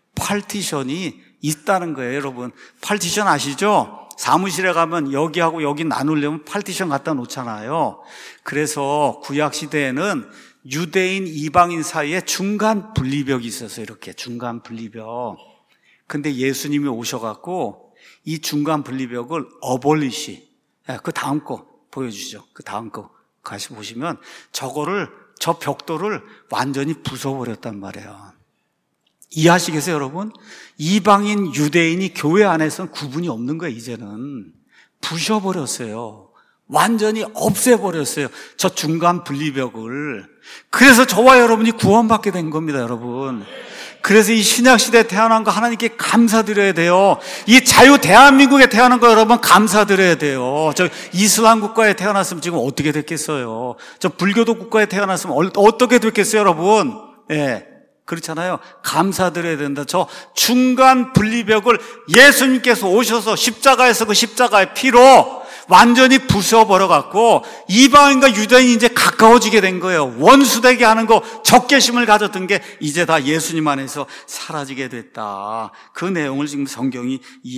파티션이 있다는 거예요, 여러분. 파티션 아시죠? 사무실에 가면 여기하고 여기 나누려면 파티션 갖다 놓잖아요. 그래서 구약 시대에는 유대인, 이방인 사이에 중간 분리벽이 있었어요. 이렇게 중간 분리벽. 근데 예수님이 오셔갖고 이 중간 분리벽을 어볼리시, 그 다음 거 보여주죠. 그 다음 거 가시 보시면 저거를, 저 벽돌을 완전히 부숴버렸단 말이에요. 이해하시겠어요, 여러분? 이방인, 유대인이 교회 안에서는 구분이 없는 거예요, 이제는. 부셔버렸어요. 완전히 없애버렸어요. 저 중간 분리벽을. 그래서 저와 여러분이 구원받게 된 겁니다, 여러분. 그래서 이 신약시대에 태어난 거 하나님께 감사드려야 돼요. 이 자유 대한민국에 태어난 거 여러분 감사드려야 돼요. 저 이슬람 국가에 태어났으면 지금 어떻게 됐겠어요? 저 불교도 국가에 태어났으면 어떻게 됐겠어요, 여러분? 예. 네. 그렇잖아요. 감사드려야 된다. 저 중간 분리벽을 예수님께서 오셔서 십자가에서 그 십자가의 피로 완전히 부숴버려갖고 이방인과 유대인이 이제 가까워지게 된 거예요. 원수되게 하는 거, 적개심을 가졌던 게 이제 다 예수님 안에서 사라지게 됐다. 그 내용을 지금 성경이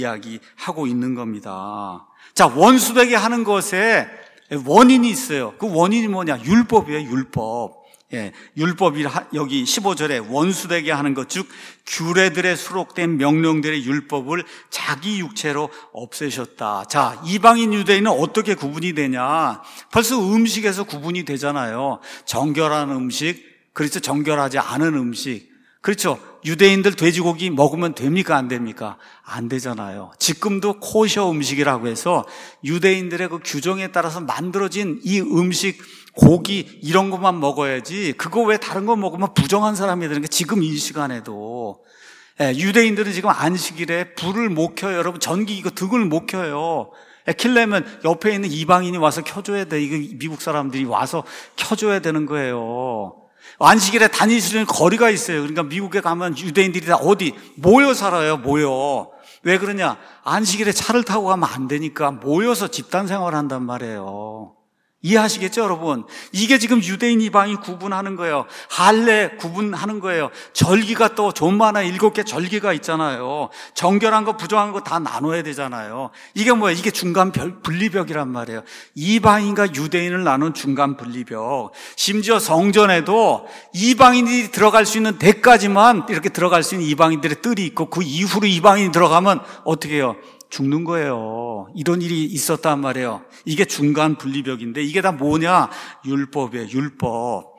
이야기하고 있는 겁니다. 자, 원수되게 하는 것에 원인이 있어요. 그 원인이 뭐냐? 율법이에요, 율법. 예, 율법이 여기 십오 절에 원수되게 하는 것, 즉 규례들에 수록된 명령들의 율법을 자기 육체로 없애셨다. 자, 이방인 유대인은 어떻게 구분이 되냐? 벌써 음식에서 구분이 되잖아요. 정결한 음식, 그렇죠? 정결하지 않은 음식. 그렇죠? 유대인들 돼지고기 먹으면 됩니까? 안 됩니까? 안 되잖아요. 지금도 코셔 음식이라고 해서 유대인들의 그 규정에 따라서 만들어진 이 음식, 고기 이런 것만 먹어야지, 그거 왜 다른 거 먹으면 부정한 사람이 되는 게 지금 이 시간에도. 예, 유대인들은 지금 안식일에 불을 못 켜요. 여러분 전기 이거 등을 못 켜요. 예, 킬려면 옆에 있는 이방인이 와서 켜줘야 돼. 이거 미국 사람들이 와서 켜줘야 되는 거예요. 안식일에 다닐 수 있는 거리가 있어요. 그러니까 미국에 가면 유대인들이 다 어디 모여 살아요. 모여. 왜 그러냐? 안식일에 차를 타고 가면 안 되니까 모여서 집단 생활을 한단 말이에요. 이해하시겠죠, 여러분? 이게 지금 유대인, 이방인 구분하는 거예요. 할례 구분하는 거예요. 절기가 또 존마나 일곱 개 절기가 있잖아요. 정결한 거, 부정한 거 다 나눠야 되잖아요. 이게 뭐예요? 이게 중간 분리벽이란 말이에요. 이방인과 유대인을 나눈 중간 분리벽. 심지어 성전에도 이방인이 들어갈 수 있는 데까지만 이렇게 들어갈 수 있는 이방인들의 뜰이 있고, 그 이후로 이방인이 들어가면 어떻게 해요? 죽는 거예요. 이런 일이 있었단 말이에요. 이게 중간 분리벽인데 이게 다 뭐냐? 율법이에요. 율법.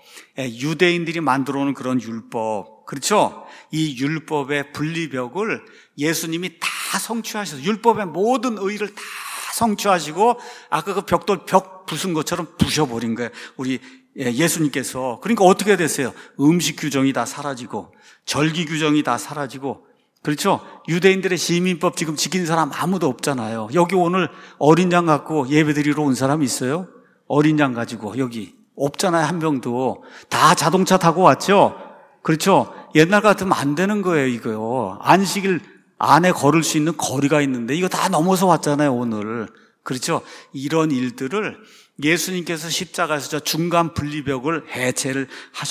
유대인들이 만들어 놓은 그런 율법. 그렇죠? 이 율법의 분리벽을 예수님이 다 성취하셔서 율법의 모든 의의를 다 성취하시고 아까 그 벽돌 벽 부순 것처럼 부셔버린 거예요. 우리 예수님께서. 그러니까 어떻게 됐어요? 음식 규정이 다 사라지고 절기 규정이 다 사라지고, 그렇죠? 유대인들의 시민법 지금 지킨 사람 아무도 없잖아요. 여기 오늘 어린 양 갖고 예배드리러 온 사람 있어요? 어린 양 가지고 여기 없잖아요. 한 명도. 다 자동차 타고 왔죠? 그렇죠? 옛날 같으면 안 되는 거예요, 이거요. 안식일 안에 걸을 수 있는 거리가 있는데 이거 다 넘어서 왔잖아요, 오늘. 그렇죠? 이런 일들을 예수님께서 십자가에서 저 중간 분리벽을 해체를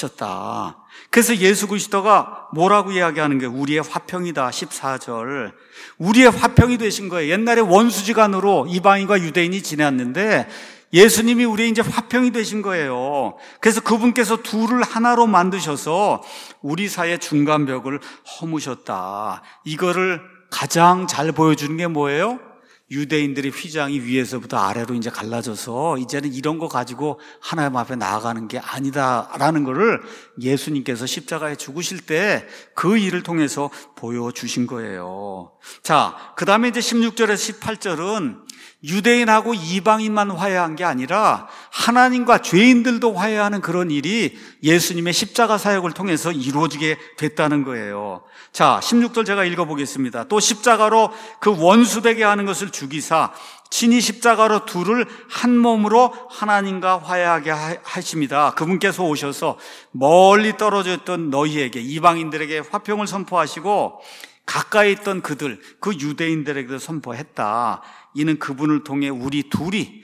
하셨다. 그래서 예수 그리스도가 뭐라고 이야기하는 게 우리의 화평이다. 십사 절. 우리의 화평이 되신 거예요. 옛날에 원수지간으로 이방인과 유대인이 지냈는데 예수님이 우리의 이제 화평이 되신 거예요. 그래서 그분께서 둘을 하나로 만드셔서 우리 사이의 중간벽을 허무셨다. 이거를 가장 잘 보여주는 게 뭐예요? 유대인들의 휘장이 위에서부터 아래로 이제 갈라져서 이제는 이런 거 가지고 하나님 앞에 나아가는 게 아니다라는 거를 예수님께서 십자가에 죽으실 때 그 일을 통해서 보여주신 거예요. 자, 그 다음에 이제 십육 절에서 십팔 절은 유대인하고 이방인만 화해한 게 아니라 하나님과 죄인들도 화해하는 그런 일이 예수님의 십자가 사역을 통해서 이루어지게 됐다는 거예요. 자, 십육 절 제가 읽어보겠습니다. 또 십자가로 그 원수되게 하는 것을 죽이사 친히 십자가로 둘을 한 몸으로 하나님과 화해하게 하십니다. 그분께서 오셔서 멀리 떨어져 있던 너희에게, 이방인들에게 화평을 선포하시고 가까이 있던 그들, 그 유대인들에게도 선포했다. 이는 그분을 통해 우리 둘이,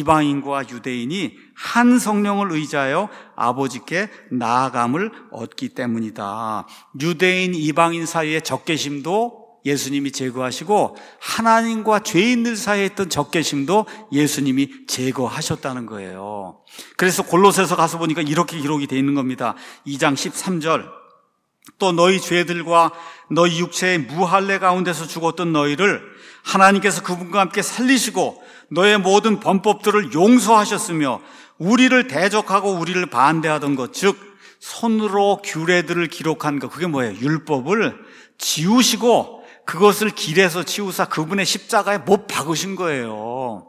이방인과 유대인이 한 성령을 의지하여 아버지께 나아감을 얻기 때문이다. 유대인, 이방인 사이의 적개심도 예수님이 제거하시고 하나님과 죄인들 사이에 있던 적개심도 예수님이 제거하셨다는 거예요. 그래서 골로새서 가서 보니까 이렇게 기록이 되어 있는 겁니다. 이 장 십삼 절. 또 너희 죄들과 너희 육체의 무할례 가운데서 죽었던 너희를 하나님께서 그분과 함께 살리시고 너의 모든 범법들을 용서하셨으며 우리를 대적하고 우리를 반대하던 것, 즉 손으로 규례들을 기록한 것, 그게 뭐예요? 율법을 지우시고 그것을 길에서 치우사 그분의 십자가에 못 박으신 거예요.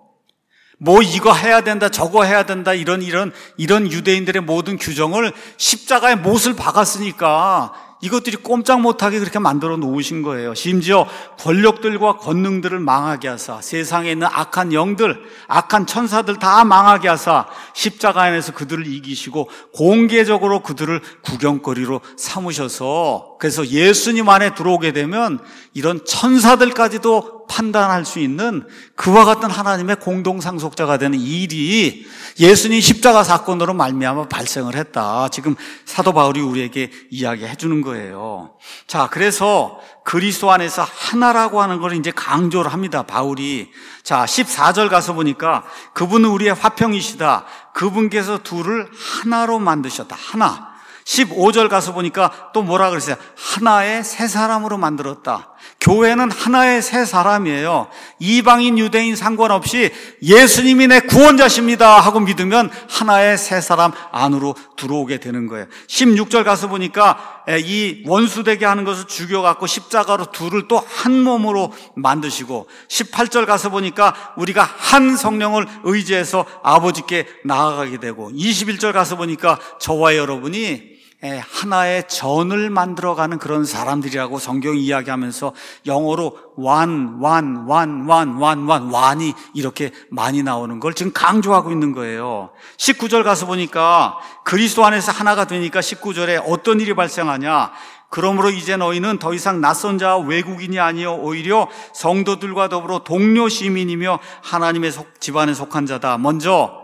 뭐 이거 해야 된다, 저거 해야 된다, 이런 이런 이런 유대인들의 모든 규정을 십자가에 못을 박았으니까 이것들이 꼼짝 못하게 그렇게 만들어 놓으신 거예요. 심지어 권력들과 권능들을 망하게 하사, 세상에 있는 악한 영들, 악한 천사들 다 망하게 하사 십자가 안에서 그들을 이기시고 공개적으로 그들을 구경거리로 삼으셔서, 그래서 예수님 안에 들어오게 되면 이런 천사들까지도 판단할 수 있는 그와 같은 하나님의 공동상속자가 되는 일이 예수님 십자가 사건으로 말미암아 발생을 했다. 지금 사도 바울이 우리에게 이야기해 주는 거예요. 자, 그래서 그리스도 안에서 하나라고 하는 걸 이제 강조를 합니다, 바울이. 자, 십사 절 가서 보니까 그분은 우리의 화평이시다. 그분께서 둘을 하나로 만드셨다. 하나. 십오 절 가서 보니까 또 뭐라 그랬어요? 하나의 새 사람으로 만들었다. 교회는 하나의 새 사람이에요. 이방인, 유대인 상관없이 예수님이 내 구원자십니다 하고 믿으면 하나의 새 사람 안으로 들어오게 되는 거예요. 십육 절 가서 보니까 이 원수되게 하는 것을 죽여갖고 십자가로 둘을 또 한 몸으로 만드시고, 십팔 절 가서 보니까 우리가 한 성령을 의지해서 아버지께 나아가게 되고, 이십일 절 가서 보니까 저와 여러분이 하나의 전을 만들어가는 그런 사람들이라고 성경이 이야기하면서 영어로 one, one, one, one, one, one, one이 이렇게 많이 나오는 걸 지금 강조하고 있는 거예요. 십구 절 가서 보니까 그리스도 안에서 하나가 되니까 십구 절에 어떤 일이 발생하냐? 그러므로 이제 너희는 더 이상 낯선 자와 외국인이 아니요 오히려 성도들과 더불어 동료 시민이며 하나님의 속, 집안에 속한 자다. 먼저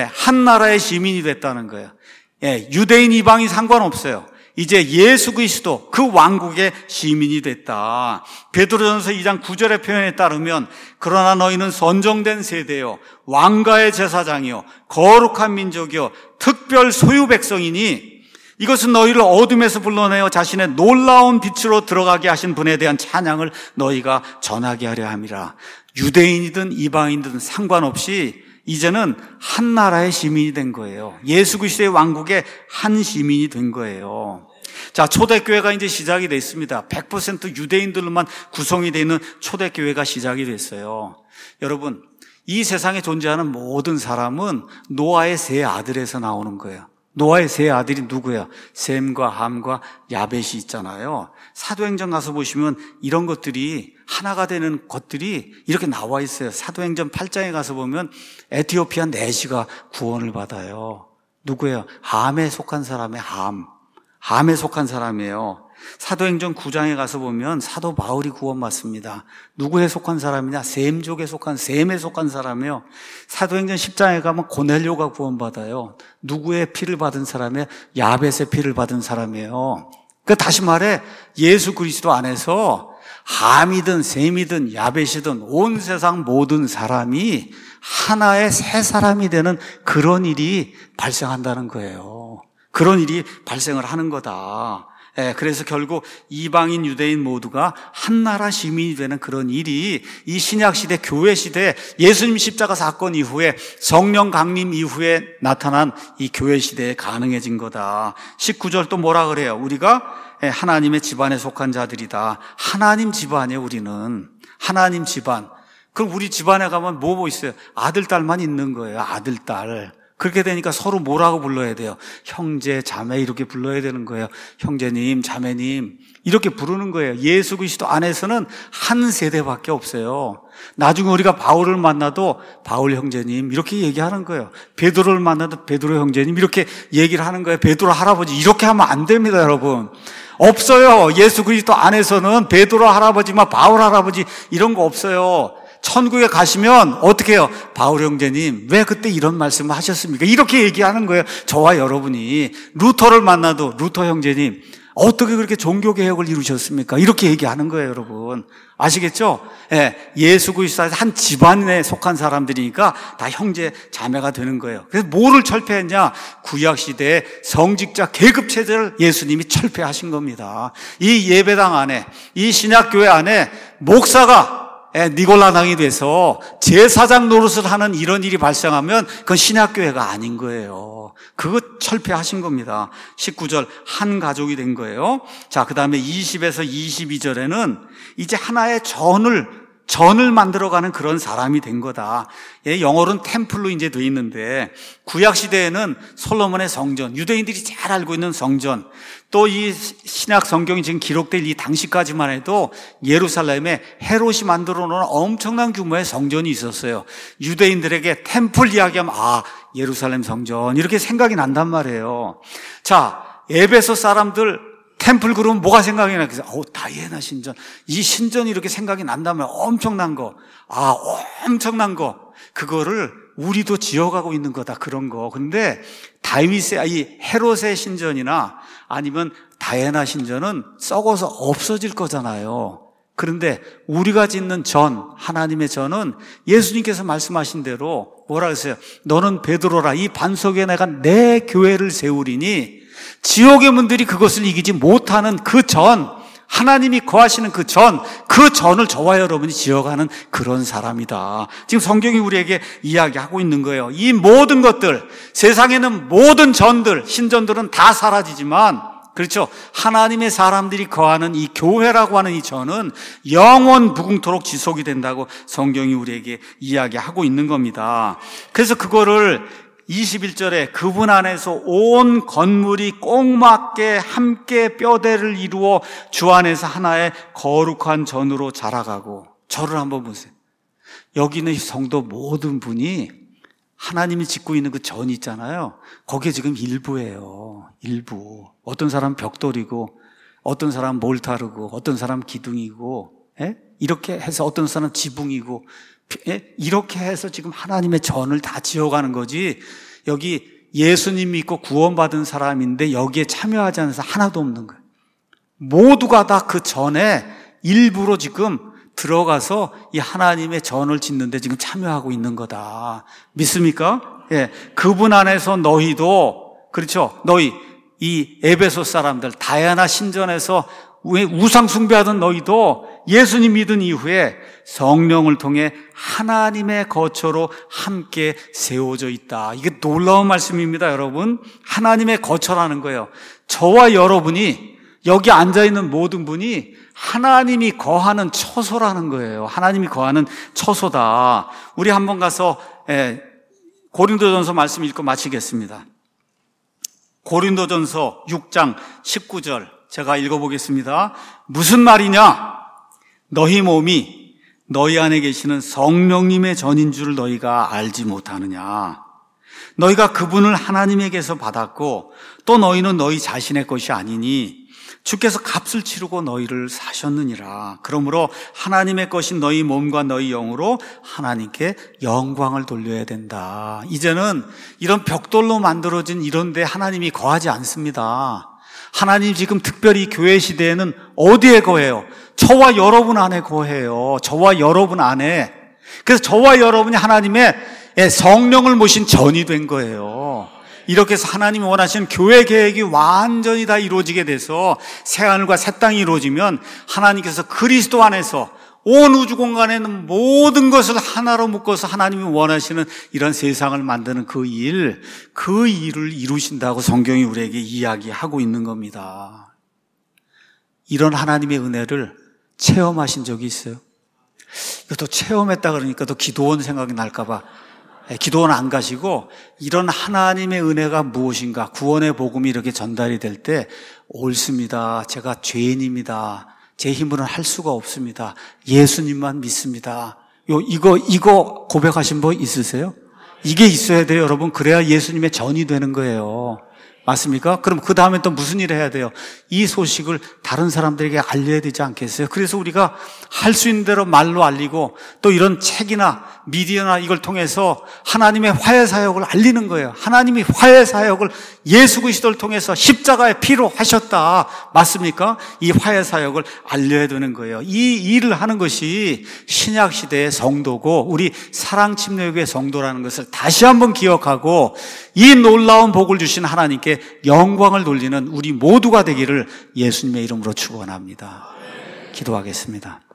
한 나라의 시민이 됐다는 거예요. 예, 유대인, 이방인 상관없어요. 이제 예수 그리스도 그 왕국의 시민이 됐다. 베드로전서 이 장 구 절의 표현에 따르면 그러나 너희는 선정된 세대요 왕가의 제사장이요 거룩한 민족이요 특별 소유 백성이니 이것은 너희를 어둠에서 불러내어 자신의 놀라운 빛으로 들어가게 하신 분에 대한 찬양을 너희가 전하게 하려 함이라. 유대인이든 이방인이든 상관없이 이제는 한 나라의 시민이 된 거예요. 예수 그리스도의 왕국의 한 시민이 된 거예요. 자, 초대교회가 이제 시작이 됐습니다. 백 퍼센트 유대인들로만 구성이 되어 있는 초대교회가 시작이 됐어요. 여러분, 이 세상에 존재하는 모든 사람은 노아의 세 아들에서 나오는 거예요. 노아의 세 아들이 누구예요? 셈과 함과 야벳이 있잖아요. 사도행전 가서 보시면 이런 것들이 하나가 되는 것들이 이렇게 나와 있어요. 사도행전 팔 장에 가서 보면 에티오피아 내시가 구원을 받아요. 누구예요? 함에 속한 사람의 함. 함에 속한 사람이에요. 사도행전 구 장에 가서 보면 사도 바울이 구원받습니다. 누구에 속한 사람이냐? 셈족에 속한, 셈에 속한 사람이에요. 사도행전 십 장에 가면 고넬료가 구원받아요. 누구의 피를 받은 사람이에요? 야벳의 피를 받은 사람이에요. 그 다시 말해 예수 그리스도 안에서 함이든 셈이든 야벳이든 온 세상 모든 사람이 하나의 새 사람이 되는 그런 일이 발생한다는 거예요. 그런 일이 발생을 하는 거다. 예, 그래서 결국 이방인 유대인 모두가 한나라 시민이 되는 그런 일이 이 신약시대 교회 시대 예수님 십자가 사건 이후에 성령 강림 이후에 나타난 이 교회 시대에 가능해진 거다. 십구 절 또 뭐라 그래요? 우리가 하나님의 집안에 속한 자들이다. 하나님 집안이에요. 우리는 하나님 집안. 그럼 우리 집안에 가면 뭐 뭐 있어요? 아들 딸만 있는 거예요. 아들 딸. 그렇게 되니까 서로 뭐라고 불러야 돼요? 형제, 자매 이렇게 불러야 되는 거예요. 형제님, 자매님 이렇게 부르는 거예요. 예수 그리스도 안에서는 한 세대밖에 없어요. 나중에 우리가 바울을 만나도 바울 형제님 이렇게 얘기하는 거예요. 베드로를 만나도 베드로 형제님 이렇게 얘기를 하는 거예요. 베드로 할아버지 이렇게 하면 안 됩니다, 여러분. 없어요. 예수 그리스도 안에서는 베드로 할아버지만 바울 할아버지 이런 거 없어요. 천국에 가시면 어떻게 해요? 바울 형제님 왜 그때 이런 말씀을 하셨습니까? 이렇게 얘기하는 거예요. 저와 여러분이 루터를 만나도 루터 형제님 어떻게 그렇게 종교개혁을 이루셨습니까? 이렇게 얘기하는 거예요, 여러분. 아시겠죠? 예, 예수 그리스도의 한 집안에 속한 사람들이니까 다 형제, 자매가 되는 거예요. 그래서 뭐를 철폐했냐? 구약시대의 성직자 계급체제를 예수님이 철폐하신 겁니다. 이 예배당 안에, 이 신약교회 안에 목사가 니골라당이 돼서 제사장 노릇을 하는 이런 일이 발생하면 그건 신약교회가 아닌 거예요. 그거 철폐하신 겁니다. 십구 절 한 가족이 된 거예요. 자, 그 다음에 이십에서 이십이 절에는 이제 하나의 전을 전을 만들어가는 그런 사람이 된 거다. 예, 영어로는 템플로 이제 돼 있는데 구약 시대에는 솔로몬의 성전, 유대인들이 잘 알고 있는 성전, 또 이 신약 성경이 지금 기록될 이 당시까지만 해도 예루살렘에 헤롯이 만들어 놓은 엄청난 규모의 성전이 있었어요. 유대인들에게 템플 이야기하면 아, 예루살렘 성전 이렇게 생각이 난단 말이에요. 자, 에베소 사람들 템플 그러면 뭐가 생각이 나? 그래서 어, 다이애나 신전. 이 신전이 이렇게 생각이 난다면 엄청난 거. 아, 엄청난 거. 그거를 우리도 지어가고 있는 거다. 그런 거. 근데 다윗의 이 헤롯의 신전이나 아니면 다이애나 신전은 썩어서 없어질 거잖아요. 그런데 우리가 짓는 전, 하나님의 전은 예수님께서 말씀하신 대로 뭐라 그랬어요? 너는 베드로라. 이 반석에 내가 내 교회를 세우리니 지옥의 문들이 그것을 이기지 못하는 그 전, 하나님이 거하시는 그 전, 그 전을 저와 여러분이 지어가는 그런 사람이다. 지금 성경이 우리에게 이야기하고 있는 거예요. 이 모든 것들, 세상에는 모든 전들, 신전들은 다 사라지지만, 그렇죠? 하나님의 사람들이 거하는 이 교회라고 하는 이 전은 영원 무궁토록 지속이 된다고 성경이 우리에게 이야기하고 있는 겁니다. 그래서 그거를 이십일 절에 그분 안에서 온 건물이 꼭 맞게 함께 뼈대를 이루어 주 안에서 하나의 거룩한 전으로 자라가고. 저를 한번 보세요. 여기 있는 성도 모든 분이 하나님이 짓고 있는 그 전이 있잖아요. 거기에 지금 일부예요. 일부. 어떤 사람 벽돌이고 어떤 사람 몰타르고 어떤 사람 기둥이고, 예? 이렇게 해서 어떤 사람 지붕이고, 이렇게 해서 지금 하나님의 전을 다 지어가는 거지. 여기 예수님 믿고 구원받은 사람인데 여기에 참여하지 않아서 하나도 없는 거예요. 모두가 다 그 전에 일부러 지금 들어가서 이 하나님의 전을 짓는데 지금 참여하고 있는 거다. 믿습니까? 예, 그분 안에서 너희도, 그렇죠? 너희 이 에베소 사람들 다이아나 신전에서 우상 숭배하던 너희도 예수님 믿은 이후에 성령을 통해 하나님의 거처로 함께 세워져 있다. 이게 놀라운 말씀입니다, 여러분. 하나님의 거처라는 거예요. 저와 여러분이, 여기 앉아있는 모든 분이 하나님이 거하는 처소라는 거예요. 하나님이 거하는 처소다. 우리 한번 가서 예, 고린도전서 말씀 읽고 마치겠습니다. 고린도전서 육 장 십구 절 제가 읽어보겠습니다. 무슨 말이냐? 너희 몸이 너희 안에 계시는 성령님의 전인 줄 너희가 알지 못하느냐? 너희가 그분을 하나님에게서 받았고 또 너희는 너희 자신의 것이 아니니 주께서 값을 치르고 너희를 사셨느니라. 그러므로 하나님의 것인 너희 몸과 너희 영으로 하나님께 영광을 돌려야 된다. 이제는 이런 벽돌로 만들어진 이런 데 하나님이 거하지 않습니다. 하나님 지금 특별히 교회 시대에는 어디에 거해요? 저와 여러분 안에 거해요. 저와 여러분 안에. 그래서 저와 여러분이 하나님의 성령을 모신 전이 된 거예요. 이렇게 해서 하나님이 원하시는 교회 계획이 완전히 다 이루어지게 돼서 새하늘과 새 땅이 이루어지면 하나님께서 그리스도 안에서 온 우주 공간에 있는 모든 것을 하나로 묶어서 하나님이 원하시는 이런 세상을 만드는 그 일, 그 일을 이루신다고 성경이 우리에게 이야기하고 있는 겁니다. 이런 하나님의 은혜를 체험하신 적이 있어요? 이것도 체험했다 그러니까 또 기도원 생각이 날까 봐 기도원 안 가시고 이런 하나님의 은혜가 무엇인가, 구원의 복음이 이렇게 전달이 될 때 옳습니다. 제가 죄인입니다. 제 힘으로는 할 수가 없습니다. 예수님만 믿습니다. 요 이거 이거 고백하신 분 있으세요? 이게 있어야 돼요, 여러분. 그래야 예수님의 전이 되는 거예요. 맞습니까? 그럼 그 다음에 또 무슨 일을 해야 돼요? 이 소식을 다른 사람들에게 알려야 되지 않겠어요? 그래서 우리가 할 수 있는 대로 말로 알리고 또 이런 책이나 미디어나 이걸 통해서 하나님의 화해 사역을 알리는 거예요. 하나님이 화해 사역을 예수 그리스도를 통해서 십자가의 피로 하셨다. 맞습니까? 이 화해 사역을 알려야 되는 거예요. 이 일을 하는 것이 신약 시대의 성도고 우리 사랑침례교회 성도라는 것을 다시 한번 기억하고 이 놀라운 복을 주신 하나님께 영광을 돌리는 우리 모두가 되기를 예수님의 이름으로 축원합니다. 기도하겠습니다.